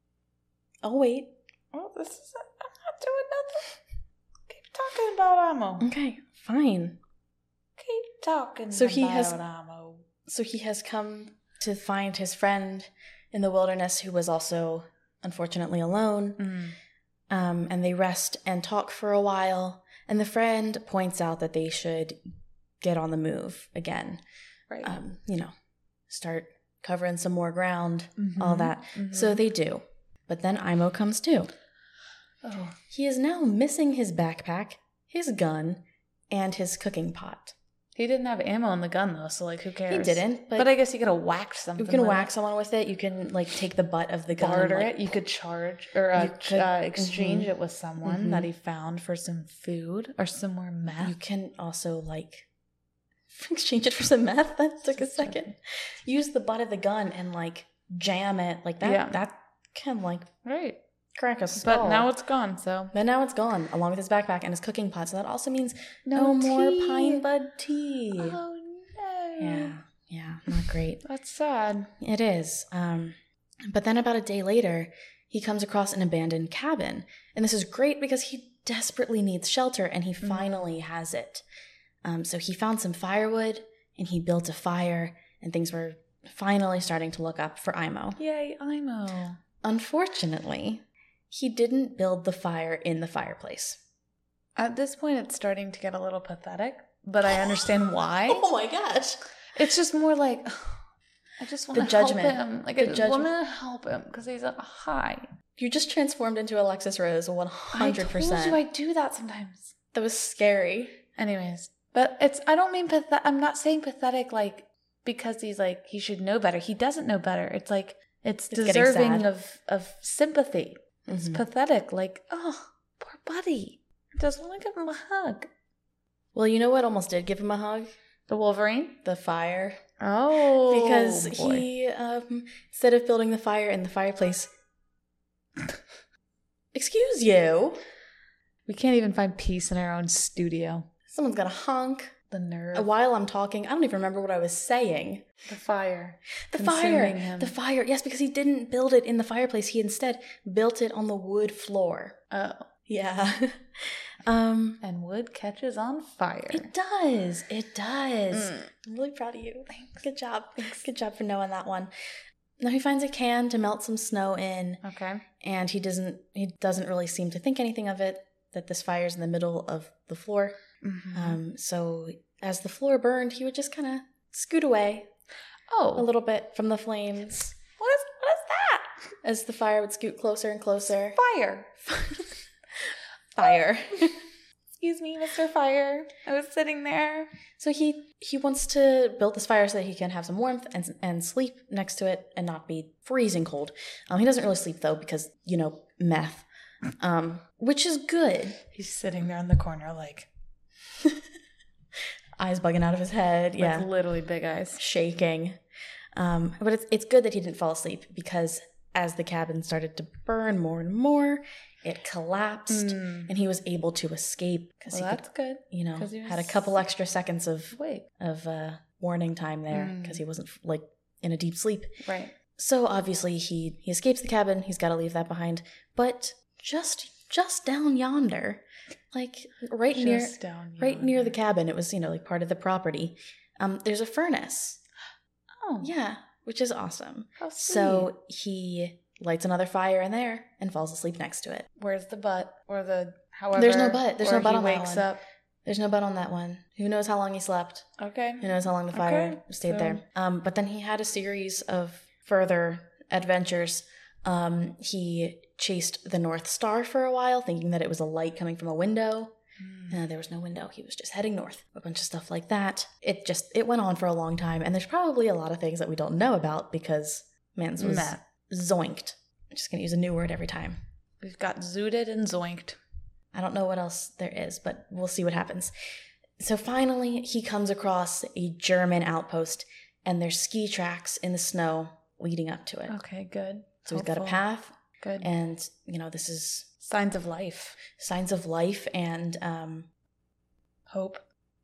Speaker 3: Oh, wait.
Speaker 2: Oh, this is... I'm not doing nothing. Keep talking about Imo.
Speaker 3: Okay, fine.
Speaker 2: Keep talking
Speaker 3: So
Speaker 2: about
Speaker 3: he has-
Speaker 2: Imo.
Speaker 3: So he has come to find his friend in the wilderness who was also, unfortunately, alone.
Speaker 2: Mm.
Speaker 3: Um, and they rest and talk for a while. And the friend points out that they should get on the move again.
Speaker 2: Right.
Speaker 3: Um, you know, start covering some more ground,
Speaker 2: Mhm.
Speaker 3: all that.
Speaker 2: Mhm.
Speaker 3: So they do. But then Imo comes too.
Speaker 2: Oh.
Speaker 3: He is now missing his backpack, his gun, and his cooking pot.
Speaker 2: He didn't have ammo in the gun, though, so, like, who cares?
Speaker 3: He didn't, but,
Speaker 2: But I guess he could have whacked something
Speaker 3: you can
Speaker 2: with
Speaker 3: whack
Speaker 2: it.
Speaker 3: someone with it. You can, like, take the butt of the gun.
Speaker 2: Barter
Speaker 3: and, like,
Speaker 2: it. You could charge or uh,
Speaker 3: You could-
Speaker 2: uh, exchange
Speaker 3: mhm.
Speaker 2: it with someone
Speaker 3: Mhm.
Speaker 2: that he found for some food or some more meth.
Speaker 3: You can also, like, exchange it for some meth. That took a
Speaker 2: Just
Speaker 3: second.
Speaker 2: joking.
Speaker 3: Use the butt of the gun and, like, jam it. Like, that,
Speaker 2: Yeah.
Speaker 3: that can, like,
Speaker 2: Right.
Speaker 3: crack a skull.
Speaker 2: But now it's gone, so.
Speaker 3: But now it's gone, along with his backpack and his cooking pot. So that also means
Speaker 2: No
Speaker 3: no, more
Speaker 2: tea.
Speaker 3: pine bud tea.
Speaker 2: Oh, no.
Speaker 3: Yeah, yeah, not great.
Speaker 2: That's sad.
Speaker 3: It is. Um, but then about a day later, he comes across an abandoned cabin. And this is great because he desperately needs shelter and he
Speaker 2: Mhm.
Speaker 3: finally has it. Um, so he found some firewood and he built a fire and things were finally starting to look up for Imo.
Speaker 2: Yay, Imo.
Speaker 3: Unfortunately, he didn't build the fire in the fireplace.
Speaker 2: At this point, it's starting to get a little pathetic, but I understand why.
Speaker 3: Oh my gosh.
Speaker 2: It's just more like, I just want
Speaker 3: The
Speaker 2: to help
Speaker 3: judgment.
Speaker 2: him. Like,
Speaker 3: The
Speaker 2: I just want
Speaker 3: judgment.
Speaker 2: to help him because he's a high.
Speaker 3: You just transformed into Alexis Rose one hundred percent.
Speaker 2: I told you I do that sometimes.
Speaker 3: That was scary.
Speaker 2: Anyways, but it's, I don't mean pathetic. I'm not saying pathetic like because he's like, he should know better. He doesn't know better. It's like, it's,
Speaker 3: It's getting
Speaker 2: deserving
Speaker 3: sad.
Speaker 2: of, of sympathy. It's
Speaker 3: Mhm.
Speaker 2: pathetic. Like, oh, poor buddy. I just want to give him a hug.
Speaker 3: Well, you know what almost did give him a hug?
Speaker 2: The Wolverine?
Speaker 3: The fire.
Speaker 2: Oh.
Speaker 3: Because
Speaker 2: boy.
Speaker 3: he, um, instead of building the fire in the fireplace. Excuse you.
Speaker 2: We can't even find peace in our own studio.
Speaker 3: Someone's got a honk.
Speaker 2: The nerve.
Speaker 3: While I'm talking, I don't even remember what I was saying.
Speaker 2: The fire.
Speaker 3: The
Speaker 2: Consuming
Speaker 3: fire.
Speaker 2: him.
Speaker 3: The fire. Yes, because he didn't build it in the fireplace. He instead built it on the wood floor.
Speaker 2: Oh.
Speaker 3: Yeah. um,
Speaker 2: And wood catches on fire.
Speaker 3: it does. It does.
Speaker 2: Mm.
Speaker 3: I'm really proud of you. Thanks. Good job. Thanks. Good job for knowing that one. Now he finds a can to melt some snow in,
Speaker 2: Okay.
Speaker 3: and he doesn't. He doesn't really seem to think anything of it. That this fire's in the middle of the floor.
Speaker 2: Mm-hmm.
Speaker 3: Um, so as the floor burned, he would just kind of scoot away
Speaker 2: oh.
Speaker 3: a little bit from the flames
Speaker 2: What is, what is that?
Speaker 3: as the fire would scoot closer and closer.
Speaker 2: Fire.
Speaker 3: Fire.
Speaker 2: Excuse me, Mister Fire. I was sitting there.
Speaker 3: So he he wants to build this fire so that he can have some warmth and and sleep next to it and not be freezing cold. Um, he doesn't really sleep though because you know meth, um, which is good.
Speaker 2: He's sitting there in the corner like,
Speaker 3: Eyes bugging out of his head.
Speaker 2: like
Speaker 3: Yeah,
Speaker 2: literally big eyes.
Speaker 3: shaking. Um, but it's it's good that he didn't fall asleep because as the cabin started to burn more and more, it collapsed
Speaker 2: Mm.
Speaker 3: and he was able to escape because
Speaker 2: Well,
Speaker 3: he
Speaker 2: that's
Speaker 3: could,
Speaker 2: good.
Speaker 3: you know,
Speaker 2: 'cause he
Speaker 3: had a
Speaker 2: was-
Speaker 3: couple extra seconds of
Speaker 2: Wait.
Speaker 3: of uh, warning time there
Speaker 2: Mm.
Speaker 3: because he wasn't like in a deep sleep.
Speaker 2: Right.
Speaker 3: So obviously he he escapes the cabin. He's got to leave that behind. But just just down yonder, like right
Speaker 2: Just
Speaker 3: near
Speaker 2: down
Speaker 3: right near the
Speaker 2: yonder.
Speaker 3: cabin. It was, you know, like part of the property. Um, there's a furnace.
Speaker 2: Oh,
Speaker 3: Yeah, which is awesome.
Speaker 2: how sweet.
Speaker 3: So he lights another fire in there and falls asleep next to it.
Speaker 2: Where's the butt or the however?
Speaker 3: There's no butt. There's
Speaker 2: or
Speaker 3: no butt
Speaker 2: he
Speaker 3: on that
Speaker 2: wakes
Speaker 3: one.
Speaker 2: up.
Speaker 3: There's no butt on that one. Who knows how long he slept?
Speaker 2: Okay.
Speaker 3: Who knows how long the fire
Speaker 2: Okay,
Speaker 3: stayed
Speaker 2: so-
Speaker 3: there? Um, but then he had a series of further adventures. Um, he chased the North Star for a while, thinking that it was a light coming from a window.
Speaker 2: Mm.
Speaker 3: Uh, there was no window. He was just heading north. A bunch of stuff like that. It just it went on for a long time, and there's probably a lot of things that we don't know about because Mans was
Speaker 2: Nah.
Speaker 3: zoinked. I'm just gonna use a new word every time.
Speaker 2: We've got zooted and zoinked.
Speaker 3: I don't know what else there is, but we'll see what happens. So finally, he comes across a German outpost, and there's ski tracks in the snow leading up to it.
Speaker 2: Okay, good.
Speaker 3: So he's got a
Speaker 2: Hopeful.
Speaker 3: path,
Speaker 2: Good.
Speaker 3: and you know this is
Speaker 2: Signs of life.
Speaker 3: signs of life and um,
Speaker 2: Hope.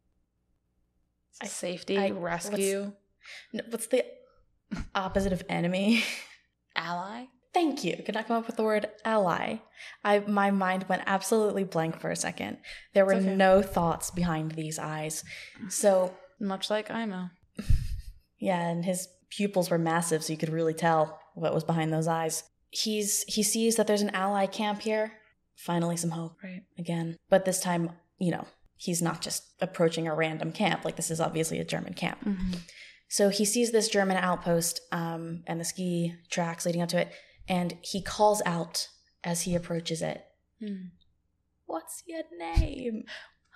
Speaker 3: I-
Speaker 2: Safety.
Speaker 3: I-
Speaker 2: rescue.
Speaker 3: no, what's the opposite of enemy?
Speaker 2: Ally.
Speaker 3: Thank you. Could not come up with the word ally. I my mind went absolutely blank for a second. There were
Speaker 2: It's okay.
Speaker 3: no thoughts behind these eyes. So
Speaker 2: Much like Imo.
Speaker 3: yeah, and his pupils were massive, so you could really tell what was behind those eyes. He's he sees that there's an ally camp here. Finally, some hope
Speaker 2: Right.
Speaker 3: again. But this time, you know, he's not just approaching a random camp. Like this is obviously a German camp.
Speaker 2: Mm-hmm.
Speaker 3: So he sees this German outpost um, and the ski tracks leading up to it, and he calls out as he approaches it.
Speaker 2: Mm.
Speaker 3: What's your name?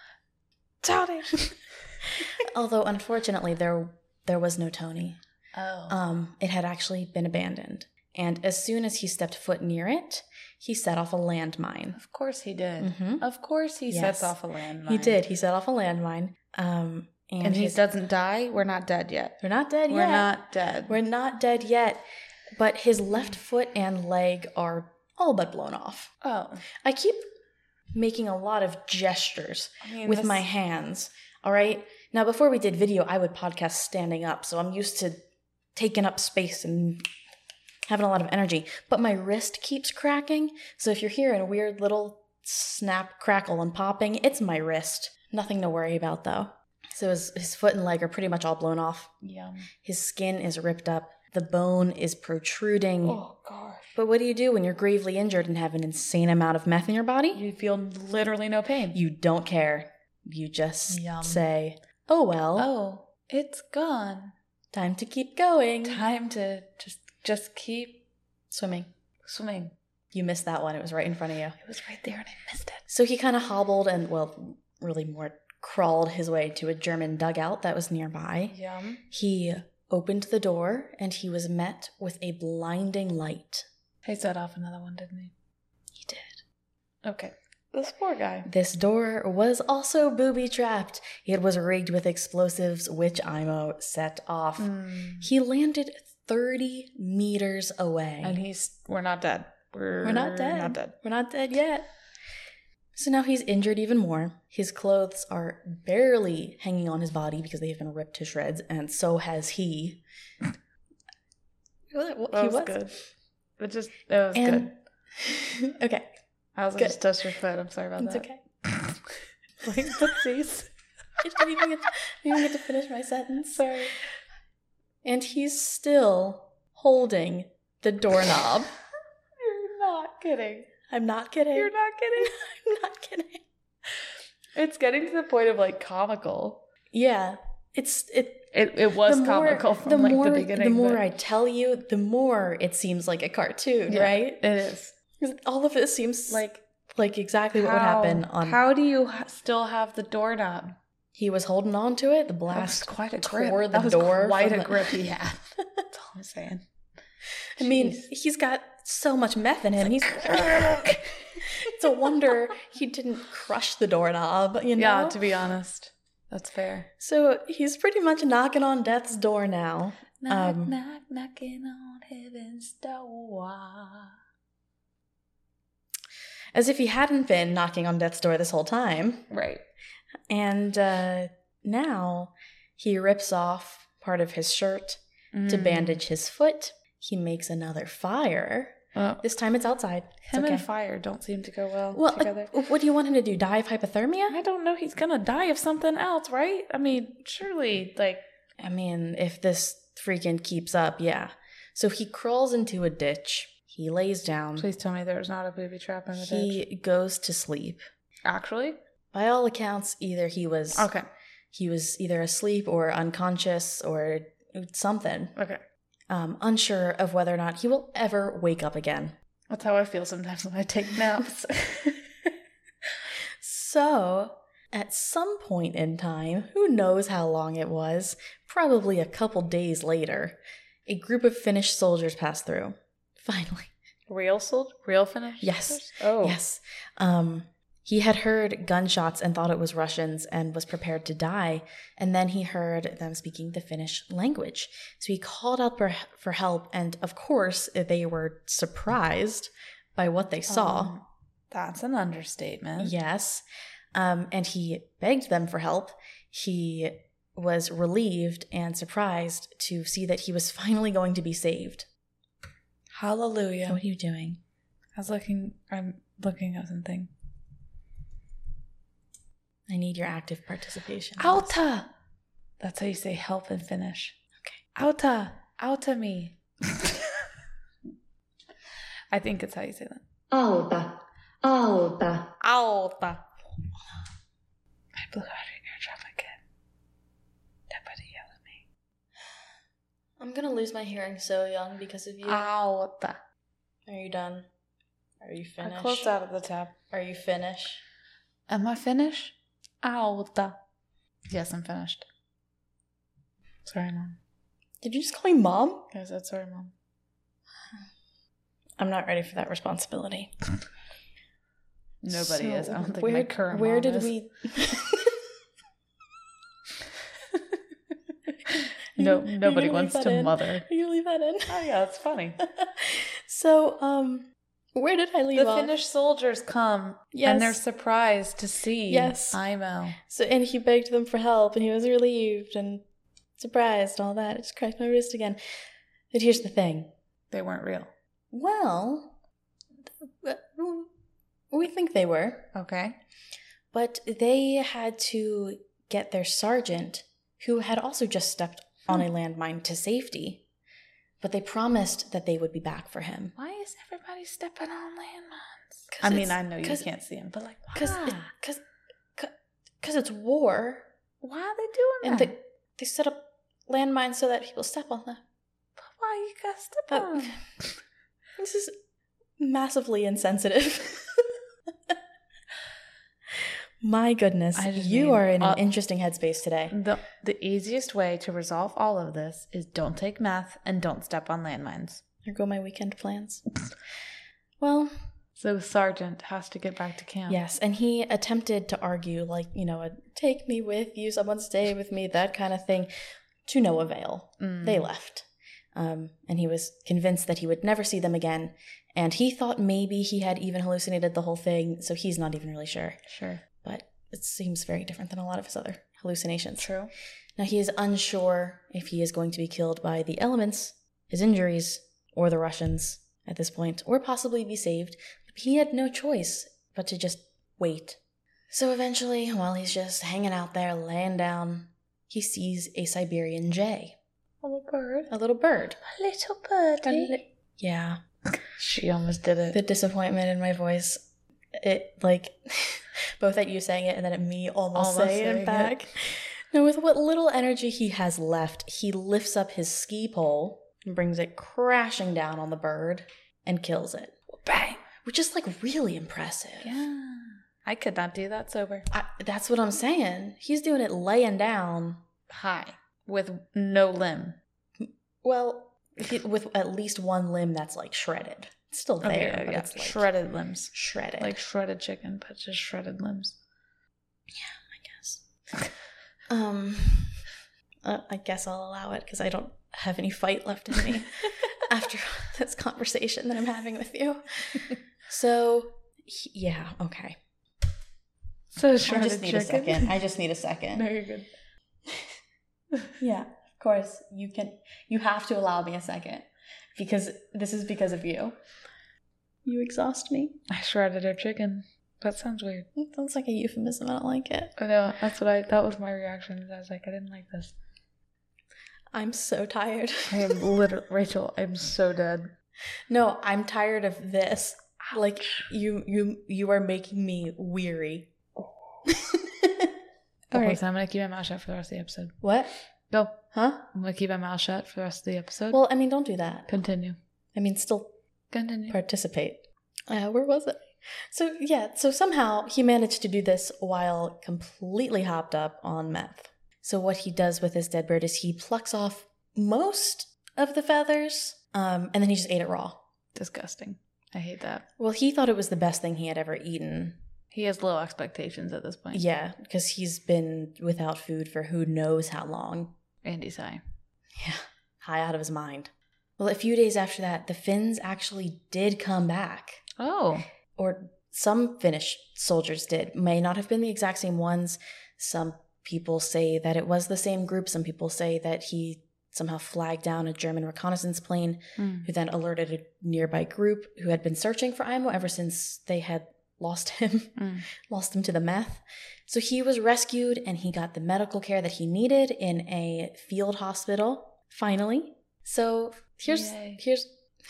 Speaker 2: Tony.
Speaker 3: Although unfortunately there there was no Tony.
Speaker 2: Oh.
Speaker 3: Um, it had actually been abandoned. And as soon as he stepped foot near it, he set off a landmine.
Speaker 2: Of course he did.
Speaker 3: Mhm.
Speaker 2: Of course he
Speaker 3: Yes.
Speaker 2: sets off a landmine.
Speaker 3: He did. He set off a landmine. Um, and
Speaker 2: And he
Speaker 3: his-
Speaker 2: doesn't die. We're not dead yet.
Speaker 3: We're not dead
Speaker 2: We're
Speaker 3: yet.
Speaker 2: not dead.
Speaker 3: We're not dead yet. But his left foot and leg are all but blown off.
Speaker 2: Oh.
Speaker 3: I keep making a lot of gestures
Speaker 2: I mean,
Speaker 3: with
Speaker 2: this-
Speaker 3: my hands. All right. Now, before we did video, I would podcast standing up, so I'm used to taking up space and having a lot of energy. But my wrist keeps cracking, so if you're hearing a weird little snap, crackle, and popping, it's my wrist. Nothing to worry about, though. So his, his foot and leg are pretty much all blown off.
Speaker 2: Yum.
Speaker 3: His skin is ripped up. The bone is protruding.
Speaker 2: Oh, gosh.
Speaker 3: But what do you do when you're gravely injured and have an insane amount of meth in your body?
Speaker 2: You feel literally no pain.
Speaker 3: You don't care. You just
Speaker 2: Yum.
Speaker 3: say, oh well,
Speaker 2: Oh, it's gone.
Speaker 3: time to keep going.
Speaker 2: Time to just just keep
Speaker 3: Swimming.
Speaker 2: swimming.
Speaker 3: You missed that one. It was right in front of you.
Speaker 2: It was right there and I missed it.
Speaker 3: So he kind of hobbled and, well, really more crawled his way to a German dugout that was nearby.
Speaker 2: Yum.
Speaker 3: He opened the door and he was met with a blinding light.
Speaker 2: He set off another one, didn't he?
Speaker 3: He did.
Speaker 2: Okay. This poor guy.
Speaker 3: This door was also booby-trapped. It was rigged with explosives, which Imo set off.
Speaker 2: Mm.
Speaker 3: He landed thirty meters away.
Speaker 2: And he's we're not dead. We're,
Speaker 3: We're not dead.
Speaker 2: Not dead.
Speaker 3: We're not dead yet. So now he's injured even more. His clothes are barely hanging on his body because they have been ripped to shreds, and so has he. What- what-
Speaker 2: That
Speaker 3: he
Speaker 2: was,
Speaker 3: was
Speaker 2: good. It just it was
Speaker 3: And-
Speaker 2: good.
Speaker 3: Okay,
Speaker 2: I was
Speaker 3: good.
Speaker 2: just touched your foot. I'm sorry about
Speaker 3: it's
Speaker 2: that.
Speaker 3: okay.
Speaker 2: Like oopsies.
Speaker 3: I didn't even get to, I didn't even get to finish my sentence.
Speaker 2: Sorry.
Speaker 3: And he's still holding the doorknob.
Speaker 2: You're not kidding.
Speaker 3: I'm not kidding.
Speaker 2: You're not kidding.
Speaker 3: I'm not kidding.
Speaker 2: It's getting to the point of like comical.
Speaker 3: Yeah, it's it.
Speaker 2: It it was
Speaker 3: the more-
Speaker 2: comical from
Speaker 3: the
Speaker 2: like
Speaker 3: more,
Speaker 2: the beginning.
Speaker 3: The more
Speaker 2: but
Speaker 3: I tell you, the more it seems like a cartoon,
Speaker 2: Yeah,
Speaker 3: right?
Speaker 2: It is.
Speaker 3: 'Cause all of it seems like
Speaker 2: Like
Speaker 3: like exactly what would
Speaker 2: how-
Speaker 3: happen on.
Speaker 2: How do you ha- still have the doorknob?
Speaker 3: He was holding on to it. The
Speaker 2: That was
Speaker 3: blast
Speaker 2: quite a
Speaker 3: tore
Speaker 2: grip.
Speaker 3: the
Speaker 2: that was
Speaker 3: door
Speaker 2: quite
Speaker 3: from
Speaker 2: a
Speaker 3: the-
Speaker 2: grip he had. That's all I'm saying.
Speaker 3: I mean,
Speaker 2: Jeez.
Speaker 3: he's got so much meth in him. He's. It's a wonder he didn't crush the doorknob. You know.
Speaker 2: Yeah, to be honest, that's fair.
Speaker 3: So he's pretty much knocking on death's door now.
Speaker 2: Knock,
Speaker 3: Um,
Speaker 2: knock, knocking on heaven's door.
Speaker 3: As if he hadn't been knocking on death's door this whole time.
Speaker 2: Right.
Speaker 3: And uh, now he rips off part of his shirt to
Speaker 2: Mm.
Speaker 3: bandage his foot. He makes another fire.
Speaker 2: Well,
Speaker 3: This time it's outside. It's
Speaker 2: him
Speaker 3: okay.
Speaker 2: and fire don't seem to go well,
Speaker 3: Well,
Speaker 2: together.
Speaker 3: uh, what do you want him to do? Die of hypothermia?
Speaker 2: I don't know. He's gonna die of something else, right? I mean, surely, like,
Speaker 3: I mean, if this freaking keeps up, yeah. So he crawls into a ditch. He lays down.
Speaker 2: please tell me there's not a booby trap in the
Speaker 3: He
Speaker 2: ditch.
Speaker 3: goes to sleep.
Speaker 2: Actually,
Speaker 3: By all accounts, either he was
Speaker 2: okay,
Speaker 3: he was either asleep or unconscious or something.
Speaker 2: okay.
Speaker 3: Um, unsure of whether or not he will ever wake up again.
Speaker 2: That's how I feel sometimes when I take naps.
Speaker 3: So, at some point in time, who knows how long it was, probably a couple days later, a group of Finnish soldiers passed through. Finally.
Speaker 2: Real sold, real Finnish.
Speaker 3: Yes.
Speaker 2: soldiers? Oh,
Speaker 3: Yes. Um, he had heard gunshots and thought it was Russians and was prepared to die. And then he heard them speaking the Finnish language. So he called out for, for help. And of course, they were surprised by what they saw.
Speaker 2: Um, that's an understatement.
Speaker 3: Yes. Um, and he begged them for help. He was relieved and surprised to see that he was finally going to be saved.
Speaker 2: Hallelujah.
Speaker 3: What are you doing?
Speaker 2: I was looking. I'm looking at something.
Speaker 3: I need your active participation.
Speaker 2: Auta. That's how you say help in Finnish.
Speaker 3: Okay.
Speaker 2: Auta. Auta me. I think it's how you say that.
Speaker 4: Auta, auta.
Speaker 2: Auta. I blew out your eardrum again. Nobody yell at me.
Speaker 3: I'm gonna lose my hearing so young because of you.
Speaker 2: Auta.
Speaker 3: Are you done? Are you
Speaker 2: I
Speaker 3: finished?
Speaker 2: closed out of the tab.
Speaker 3: Are you finished?
Speaker 2: Am I finished? Auta. Yes, I'm finished. Sorry, Mom.
Speaker 3: Did you just call me mom?
Speaker 2: I said sorry, Mom.
Speaker 3: I'm not ready for that responsibility.
Speaker 2: Nobody
Speaker 3: So,
Speaker 2: is. I don't think
Speaker 3: where,
Speaker 2: my current
Speaker 3: Where
Speaker 2: mom
Speaker 3: did
Speaker 2: is.
Speaker 3: we?
Speaker 2: No,
Speaker 3: You're
Speaker 2: nobody
Speaker 3: gonna
Speaker 2: wants
Speaker 3: leave that
Speaker 2: to
Speaker 3: in?
Speaker 2: mother.
Speaker 3: Are you gonna leave that in?
Speaker 2: Oh yeah, that's funny.
Speaker 3: So, um, where did I leave
Speaker 2: The
Speaker 3: off?
Speaker 2: Finnish soldiers come
Speaker 3: Yes.
Speaker 2: and they're surprised to see
Speaker 3: Yes.
Speaker 2: Imo.
Speaker 3: So, and he begged them for help, and he was relieved and surprised, and all that. I just cracked my wrist again. But here's the thing.
Speaker 2: They weren't real.
Speaker 3: Well, we think they were,
Speaker 2: Okay.
Speaker 3: but they had to get their sergeant, who had also just stepped on a landmine, to safety. But they promised that they would be back for him.
Speaker 2: Why is everybody stepping on landmines?
Speaker 3: 'Cause
Speaker 2: I mean,
Speaker 3: it's-
Speaker 2: I know you
Speaker 3: 'cause-
Speaker 2: can't see them, but like,
Speaker 3: Because
Speaker 2: why?
Speaker 3: because because it's war,
Speaker 2: Why are they doing
Speaker 3: and
Speaker 2: that?
Speaker 3: they they set up landmines so that people step on them.
Speaker 2: But why you gotta step
Speaker 3: Uh,
Speaker 2: on 'em?
Speaker 3: This is massively insensitive. My goodness,
Speaker 2: I just
Speaker 3: you
Speaker 2: mean,
Speaker 3: are in an
Speaker 2: uh,
Speaker 3: interesting headspace today.
Speaker 2: The the easiest way to resolve all of this is don't take meth and don't step on landmines.
Speaker 3: Here go my weekend plans. Well,
Speaker 2: So the sergeant has to get back to camp.
Speaker 3: yes, and he attempted to argue, like, you know, a take me with you, someone stay with me, that kind of thing, to no avail.
Speaker 2: Mm.
Speaker 3: They left. Um, and he was convinced that he would never see them again. And he thought maybe he had even hallucinated the whole thing, so he's not even really sure.
Speaker 2: Sure.
Speaker 3: But it seems very different than a lot of his other hallucinations.
Speaker 2: True.
Speaker 3: Now, he is unsure if he is going to be killed by the elements, his injuries, or the Russians at this point, or possibly be saved. But he had no choice but to just wait. So eventually, while he's just hanging out there, laying down, he sees a Siberian jay.
Speaker 2: A little bird.
Speaker 3: A little bird.
Speaker 2: A little birdie.
Speaker 3: li- Yeah.
Speaker 2: She almost did it.
Speaker 3: The disappointment in my voice, it, like, both at you saying it and then at me almost,
Speaker 2: Almost
Speaker 3: saying
Speaker 2: saying
Speaker 3: it back.
Speaker 2: it.
Speaker 3: Now, with what little energy he has left, he lifts up his ski pole and brings it crashing down on the bird and kills it.
Speaker 2: Bang.
Speaker 3: Which is, like, really impressive.
Speaker 2: Yeah. I could not do that sober.
Speaker 3: I, that's what I'm saying. He's doing it laying down.
Speaker 2: High. With no limb.
Speaker 3: Well, he, with at least one limb that's, like, shredded. It's still there,
Speaker 2: Okay,
Speaker 3: but
Speaker 2: yeah.
Speaker 3: it's, like,
Speaker 2: shredded limbs.
Speaker 3: shredded.
Speaker 2: Like shredded chicken, but just shredded limbs.
Speaker 3: I guess. Um, uh, I guess I'll allow it because I don't have any fight left in me after this conversation that I'm having with you. So, he- yeah, okay.
Speaker 2: So
Speaker 3: I
Speaker 2: shredded
Speaker 3: just need
Speaker 2: chicken.
Speaker 3: a second. I just need a second.
Speaker 2: No, you're good.
Speaker 3: Yeah, of course. You can. You have to allow me a second because this is because of you. You exhaust me.
Speaker 2: I shredded her chicken. That sounds weird.
Speaker 3: That sounds like a euphemism. I don't like it.
Speaker 2: I know. That's what I. That was my reaction. I was like, I didn't like this.
Speaker 3: I'm so tired.
Speaker 2: I am literally Rachel. I'm so dead.
Speaker 3: No, I'm tired of this. Like you, you, you are making me weary.
Speaker 2: All
Speaker 3: right.
Speaker 2: right, so I'm gonna keep my mouth shut for the rest of the episode.
Speaker 3: What?
Speaker 2: Go.
Speaker 3: Huh?
Speaker 2: I'm gonna keep my mouth shut for the rest of the episode.
Speaker 3: Well, I mean, don't do that.
Speaker 2: Continue.
Speaker 3: I mean, still
Speaker 2: Continue.
Speaker 3: participate. Uh, where was it? So, yeah, so somehow he managed to do this while completely hopped up on meth. So what he does with his dead bird is he plucks off most of the feathers, um, and then he just ate it raw.
Speaker 2: Disgusting. I hate that.
Speaker 3: Well, he thought it was the best thing he had ever eaten.
Speaker 2: He has low expectations at this point.
Speaker 3: Yeah, because he's been without food for who knows how long.
Speaker 2: Andy's high.
Speaker 3: Yeah, high out of his mind. Well, a few days after that, the Finns actually did come back.
Speaker 2: Oh.
Speaker 3: Or some Finnish soldiers did. May not have been the exact same ones. Some people say that it was the same group. Some people say that he somehow flagged down a German reconnaissance plane,
Speaker 2: Mm.
Speaker 3: who then alerted a nearby group who had been searching for Aimo ever since they had lost him,
Speaker 2: Mm.
Speaker 3: lost him to the meth. So he was rescued and he got the medical care that he needed in a field hospital, finally. So here's,
Speaker 2: Yay.
Speaker 3: here's,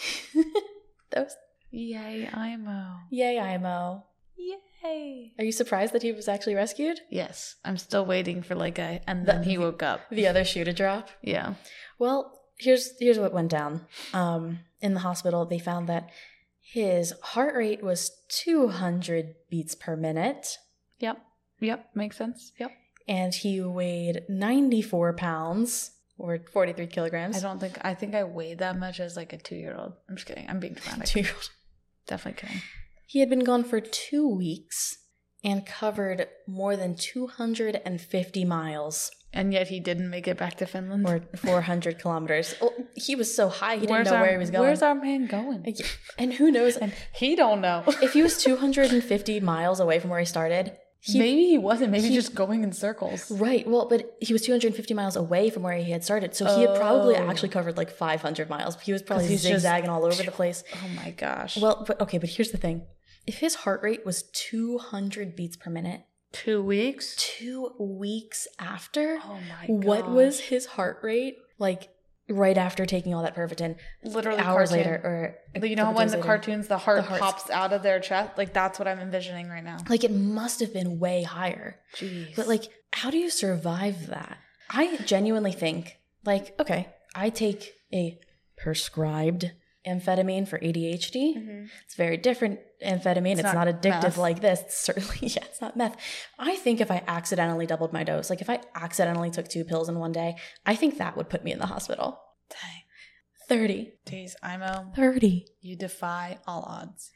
Speaker 3: that was,
Speaker 2: Yay, Imo.
Speaker 3: yay, Aimo.
Speaker 2: Yay.
Speaker 3: Are you surprised that he was actually rescued?
Speaker 2: Yes. I'm still waiting for like a, and
Speaker 3: The-
Speaker 2: then he woke up.
Speaker 3: The other shoe to drop?
Speaker 2: Yeah.
Speaker 3: Well, here's here's what went down. Um, in the hospital, they found that his heart rate was two hundred beats per minute,
Speaker 2: Yep. Yep. Makes sense. Yep.
Speaker 3: and he weighed ninety-four pounds, or forty-three kilograms.
Speaker 2: I don't think, I think I weighed that much as like a two year old. I'm just kidding. I'm being dramatic.
Speaker 3: Two-year-old.
Speaker 2: Definitely kidding.
Speaker 3: He had been gone for two weeks and covered more than two hundred fifty miles,
Speaker 2: And yet he didn't make it back to Finland.
Speaker 3: or four hundred kilometers. Well, he was so high, he didn't
Speaker 2: Where's
Speaker 3: know
Speaker 2: our,
Speaker 3: where he was going.
Speaker 2: Where's our man going?
Speaker 3: And who knows?
Speaker 2: And he don't know.
Speaker 3: If he was two hundred fifty miles away from where he started, he,
Speaker 2: maybe he wasn't. Maybe
Speaker 3: he-
Speaker 2: just going in circles.
Speaker 3: right, well, but he was two hundred fifty miles away from where he had started, so he had probably
Speaker 2: Oh.
Speaker 3: actually covered like five hundred miles. He was probably
Speaker 2: 'Cause he's just-
Speaker 3: zigzagging all over the place.
Speaker 2: Oh my gosh.
Speaker 3: Well, but okay, but here's the thing. If his heart rate was two hundred beats per minute,
Speaker 2: two weeks?
Speaker 3: two weeks after,
Speaker 2: Oh my god.
Speaker 3: what was his heart rate like right after taking all that Pervitin?
Speaker 2: literally
Speaker 3: Hours
Speaker 2: cartoon.
Speaker 3: later, or a
Speaker 2: You know
Speaker 3: couple
Speaker 2: when
Speaker 3: days
Speaker 2: the
Speaker 3: later.
Speaker 2: cartoons, the heart
Speaker 3: The hearts.
Speaker 2: pops out of their chest? Like that's what I'm envisioning right now.
Speaker 3: Like it must have been way higher.
Speaker 2: Jeez.
Speaker 3: But like, how do you survive that? I genuinely think, like, okay, I take a prescribed amphetamine for A D H D.
Speaker 2: Mhm.
Speaker 3: It's very different amphetamine. It's,
Speaker 2: It's
Speaker 3: not,
Speaker 2: not
Speaker 3: addictive
Speaker 2: meth.
Speaker 3: like this. It's certainly, yeah, it's not meth. I think if I accidentally doubled my dose, like if I accidentally took two pills in one day, I think that would put me in the hospital.
Speaker 2: Dang.
Speaker 3: thirty.
Speaker 2: Jeez, Imo,
Speaker 3: thirty.
Speaker 2: you defy all odds.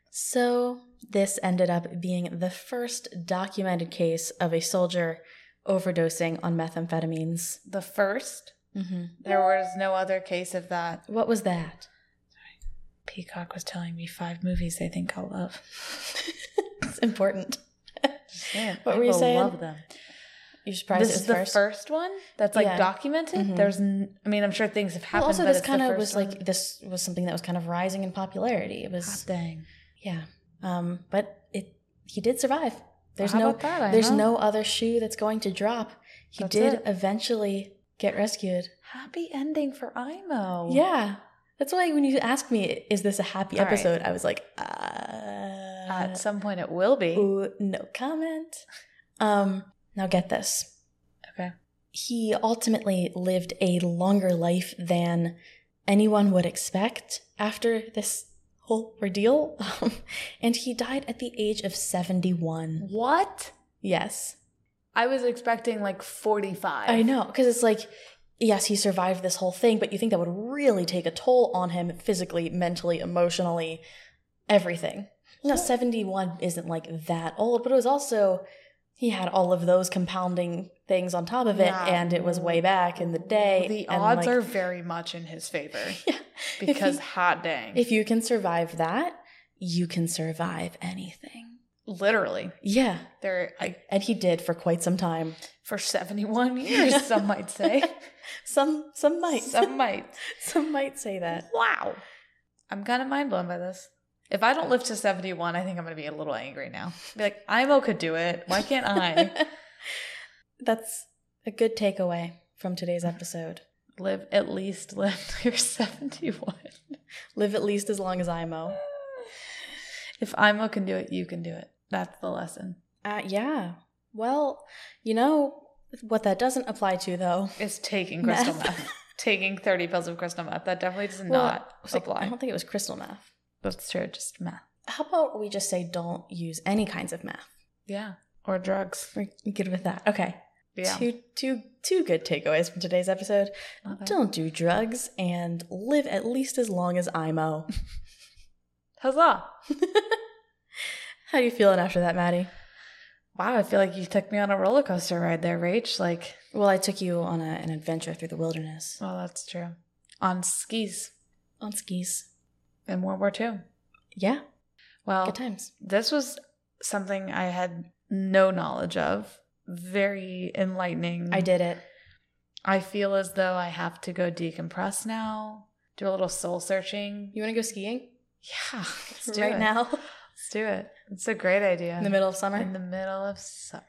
Speaker 3: So this ended up being the first documented case of a soldier overdosing on methamphetamines.
Speaker 2: The first,
Speaker 3: Mm-hmm.
Speaker 2: there was no other case of that.
Speaker 3: What was that?
Speaker 2: Peacock was telling me five movies they think I'll love.
Speaker 3: It's important.
Speaker 2: Just saying.
Speaker 3: What
Speaker 2: I
Speaker 3: were you
Speaker 2: will
Speaker 3: saying?
Speaker 2: love them.
Speaker 3: You're surprised
Speaker 2: This
Speaker 3: it was
Speaker 2: is the
Speaker 3: first?
Speaker 2: first, one that's like
Speaker 3: Yeah.
Speaker 2: documented.
Speaker 3: Mhm.
Speaker 2: There's, n- I mean, I'm sure things have happened.
Speaker 3: Well, also,
Speaker 2: but
Speaker 3: this
Speaker 2: it's the
Speaker 3: kind of
Speaker 2: first
Speaker 3: was
Speaker 2: one.
Speaker 3: like this was something that was kind of rising in popularity. It
Speaker 2: Hot
Speaker 3: was
Speaker 2: dang.
Speaker 3: yeah, um, but it he did survive. There's
Speaker 2: How
Speaker 3: no
Speaker 2: about that? I
Speaker 3: there's
Speaker 2: know.
Speaker 3: no other shoe that's going to drop. He
Speaker 2: That's
Speaker 3: did
Speaker 2: it.
Speaker 3: eventually get rescued.
Speaker 2: Happy ending for Imo.
Speaker 3: Yeah, that's why when you asked me, is this a happy
Speaker 2: All right.
Speaker 3: episode? I was like, uh,
Speaker 2: At some point it will be.
Speaker 3: ooh, no comment. Um, now get this.
Speaker 2: Okay.
Speaker 3: He ultimately lived a longer life than anyone would expect after this whole ordeal. Um, and he died at the age of seventy-one.
Speaker 2: What?
Speaker 3: Yes.
Speaker 2: I was expecting like forty-five.
Speaker 3: I know, because it's like, yes, he survived this whole thing, but you think that would really take a toll on him physically, mentally, emotionally, everything. No, seventy-one isn't like that old, but it was also, he had all of those compounding things on top of it,
Speaker 2: Yeah.
Speaker 3: and it was way back in the day.
Speaker 2: The
Speaker 3: and,
Speaker 2: odds
Speaker 3: like,
Speaker 2: are very much in his favor.
Speaker 3: yeah.
Speaker 2: Because
Speaker 3: if
Speaker 2: hot dang.
Speaker 3: you, if you can survive that, you can survive anything.
Speaker 2: Literally.
Speaker 3: Yeah.
Speaker 2: There I
Speaker 3: And he did for quite some time.
Speaker 2: for seventy-one years, some might say.
Speaker 3: Some some might.
Speaker 2: Some might.
Speaker 3: Some might say that.
Speaker 2: Wow. I'm kind of mind blown by this. If I don't live to seventy-one, I think I'm going to be a little angry now. Be like, Imo could do it. Why can't I?
Speaker 3: That's a good takeaway from today's episode.
Speaker 2: Live, at least live till you're seventy-one.
Speaker 3: Live at least as long as Imo.
Speaker 2: If Imo can do it, you can do it. That's the lesson.
Speaker 3: Uh, yeah. Well, you know what that doesn't apply to, though?
Speaker 2: Is taking crystal
Speaker 3: Meth.
Speaker 2: meth. Taking thirty pills of crystal meth. That definitely does
Speaker 3: Well,
Speaker 2: not
Speaker 3: I was like,
Speaker 2: apply.
Speaker 3: I don't think it was crystal meth.
Speaker 2: That's true. Just meth.
Speaker 3: How about we just say don't use any kinds of meth?
Speaker 2: Yeah. Or drugs.
Speaker 3: We're good with that. Okay.
Speaker 2: Yeah.
Speaker 3: Two, two, two good takeaways from today's episode.
Speaker 2: Okay.
Speaker 3: Don't do drugs and live at least as long as Imo.
Speaker 2: Huzzah.
Speaker 3: How are you feeling after that, Maddie?
Speaker 2: Wow, I feel like you took me on a roller coaster ride there, Rach. Like,
Speaker 3: Well, I took you on a, an adventure through the wilderness.
Speaker 2: well, that's true. On skis
Speaker 3: On skis.
Speaker 2: in World War Two.
Speaker 3: Yeah.
Speaker 2: Well,
Speaker 3: Good times.
Speaker 2: this was something I had no knowledge of. Very enlightening.
Speaker 3: I did it.
Speaker 2: I feel as though I have to go decompress now, do a little soul searching.
Speaker 3: You want to go skiing?
Speaker 2: Yeah, let's do
Speaker 3: right
Speaker 2: it.
Speaker 3: now?
Speaker 2: Let's do it. It's a great idea.
Speaker 3: In the middle of summer?
Speaker 2: In the middle of summer.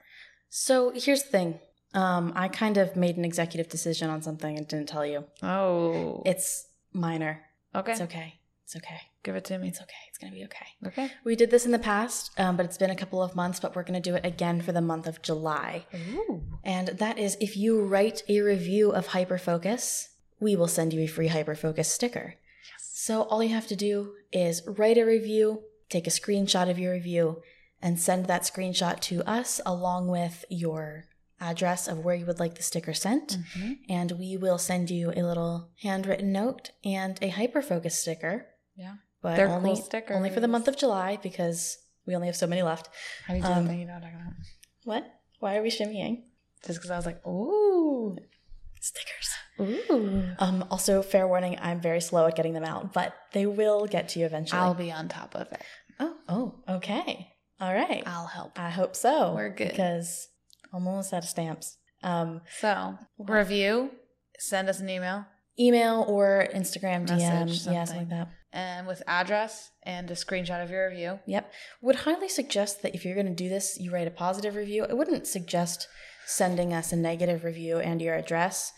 Speaker 3: So here's the thing. Um, I kind of made an executive decision on something and didn't tell you.
Speaker 2: Oh.
Speaker 3: It's minor.
Speaker 2: okay.
Speaker 3: It's okay. It's okay.
Speaker 2: Give it to me.
Speaker 3: It's okay. It's going to be okay.
Speaker 2: Okay.
Speaker 3: We did this in the past, um, but it's been a couple of months, but we're going to do it again for the month of July.
Speaker 2: Ooh.
Speaker 3: And that is if you write a review of Hyperfocus, we will send you a free Hyperfocus sticker.
Speaker 2: Yes.
Speaker 3: So all you have to do is write a review, take a screenshot of your review, and send that screenshot to us along with your address of where you would like the sticker sent.
Speaker 2: Mm-hmm.
Speaker 3: And we will send you a little handwritten note and a Hyperfocus sticker.
Speaker 2: Yeah.
Speaker 3: But
Speaker 2: They're
Speaker 3: only,
Speaker 2: cool stickers.
Speaker 3: only for the month of July because we only have so many left.
Speaker 2: How do you do
Speaker 3: Um,
Speaker 2: that thing? You know what I'm talking about?
Speaker 3: What? Why are we shimmying?
Speaker 2: Just because I was like, ooh.
Speaker 3: Stickers.
Speaker 2: Ooh.
Speaker 3: Um, also, fair warning, I'm very slow at getting them out, but they will get to you eventually.
Speaker 2: I'll be on top of it.
Speaker 3: Oh, oh, okay. All right.
Speaker 2: I'll help.
Speaker 3: I hope so.
Speaker 2: We're good.
Speaker 3: Because I'm almost out of stamps. Um,
Speaker 2: So, review, send us an email,
Speaker 3: email or Instagram D M.
Speaker 2: Message,
Speaker 3: Yeah, something
Speaker 2: something.
Speaker 3: like that.
Speaker 2: and with address and a screenshot of your review.
Speaker 3: Yep. Would highly suggest that if you're going to do this, you write a positive review. I wouldn't suggest sending us a negative review and your address.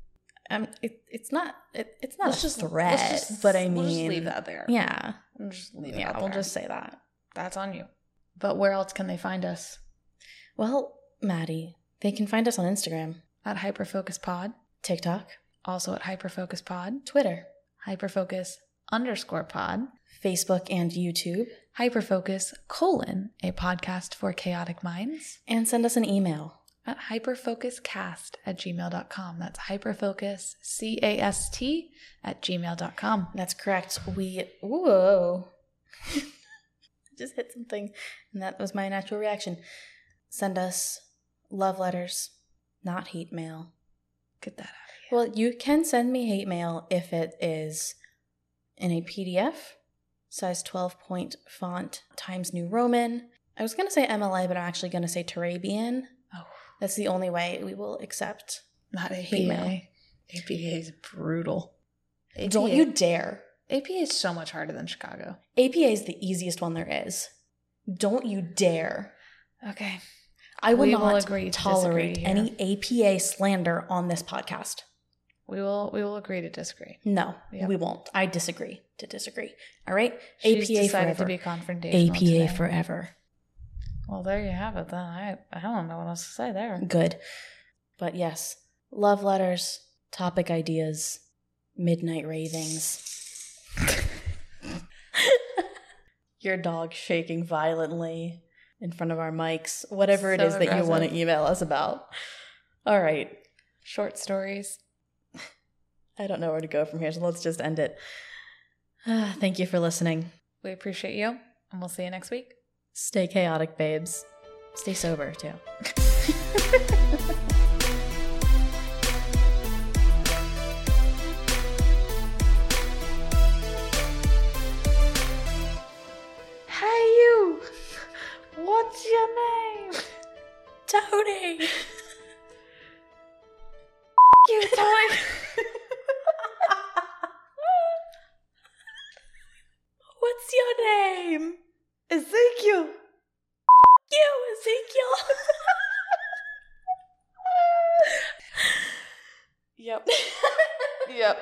Speaker 3: Um, it, it's not it, it's not
Speaker 2: Let's
Speaker 3: a
Speaker 2: just-
Speaker 3: threat,
Speaker 2: let's just-
Speaker 3: but I
Speaker 2: we'll just
Speaker 3: mean,
Speaker 2: leave that there.
Speaker 3: Yeah,
Speaker 2: We'll just leave it
Speaker 3: yeah.
Speaker 2: out
Speaker 3: We'll
Speaker 2: there.
Speaker 3: just say that.
Speaker 2: That's on you. But where else can they find us?
Speaker 3: Well, Maddie, they can find us on Instagram,
Speaker 2: At Hyperfocus Pod.
Speaker 3: TikTok,
Speaker 2: Also at Hyperfocus Pod.
Speaker 3: Twitter,
Speaker 2: Hyperfocus underscore pod.
Speaker 3: Facebook, and YouTube,
Speaker 2: Hyperfocus colon, a podcast for chaotic minds.
Speaker 3: and send us an email.
Speaker 2: At hyperfocuscast at gmail dot com. That's hyperfocus, C A S T, at gmail dot com.
Speaker 3: That's correct. We whoa, just hit something, and that was my natural reaction. Send us love letters, not hate mail.
Speaker 2: Get that out of here.
Speaker 3: Well, you can send me hate mail if it is in a P D F, size twelve point font, Times New Roman. I was going to say M L A, but I'm actually going to say Turabian.
Speaker 2: Oh,
Speaker 3: That's the only way we will accept.
Speaker 2: not A
Speaker 3: Hate
Speaker 2: P
Speaker 3: mail.
Speaker 2: A. A P A is brutal. A P A,
Speaker 3: Don't you dare.
Speaker 2: A P A is so much harder than Chicago.
Speaker 3: A P A is the easiest one there is. Don't you dare.
Speaker 2: Okay.
Speaker 3: I will
Speaker 2: We
Speaker 3: not
Speaker 2: will agree to
Speaker 3: tolerate
Speaker 2: disagree here.
Speaker 3: any A P A slander on this podcast.
Speaker 2: We will we will agree to disagree.
Speaker 3: No,
Speaker 2: Yep.
Speaker 3: we won't. I disagree to disagree. All right?
Speaker 2: She's
Speaker 3: A P A
Speaker 2: decided
Speaker 3: forever.
Speaker 2: to be confrontational
Speaker 3: A P A
Speaker 2: today.
Speaker 3: forever.
Speaker 2: Well, there you have it then. I, I don't know what else to say there.
Speaker 3: Good. But yes, love letters, topic ideas, midnight ravings. Your dog shaking violently in front of our mics, whatever it
Speaker 2: So
Speaker 3: is that you want to
Speaker 2: aggressive.
Speaker 3: email us about. All right.
Speaker 2: Short stories.
Speaker 3: I don't know where to go from here, so let's just end it. Ah, thank you for listening.
Speaker 2: We appreciate you, and we'll see you next week.
Speaker 3: Stay chaotic, babes. Stay sober, too.
Speaker 2: Hey, you! What's your name?
Speaker 3: Tony!
Speaker 2: You, Tony!
Speaker 3: What's your name? time. Ezekiel. You, Ezekiel.
Speaker 2: Yep. Yep.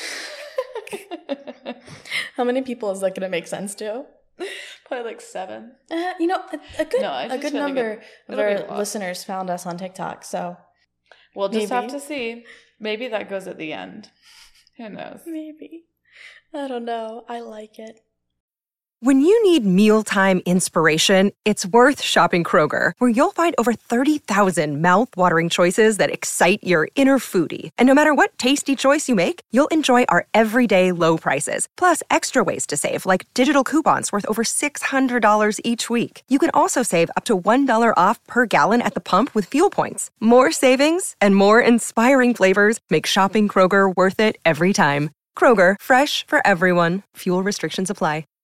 Speaker 3: How many people is that going to make sense to?
Speaker 2: Probably like seven.
Speaker 3: Uh, you know, a, a good
Speaker 2: No, I
Speaker 3: a
Speaker 2: just
Speaker 3: good
Speaker 2: feel like
Speaker 3: number
Speaker 2: it-
Speaker 3: of
Speaker 2: it'll be a
Speaker 3: our
Speaker 2: lot.
Speaker 3: listeners found us on TikTok. So
Speaker 2: We'll just have
Speaker 3: Maybe.
Speaker 2: to see. Maybe that goes at the end. Who knows?
Speaker 3: maybe. I don't know. I like it.
Speaker 1: When you need mealtime inspiration, it's worth shopping Kroger, where you'll find over thirty thousand mouth-watering choices that excite your inner foodie. And no matter what tasty choice you make, you'll enjoy our everyday low prices, plus extra ways to save, like digital coupons worth over six hundred dollars each week. You can also save up to one dollar off per gallon at the pump with fuel points. More savings and more inspiring flavors make shopping Kroger worth it every time. Kroger, fresh for everyone. Fuel restrictions apply.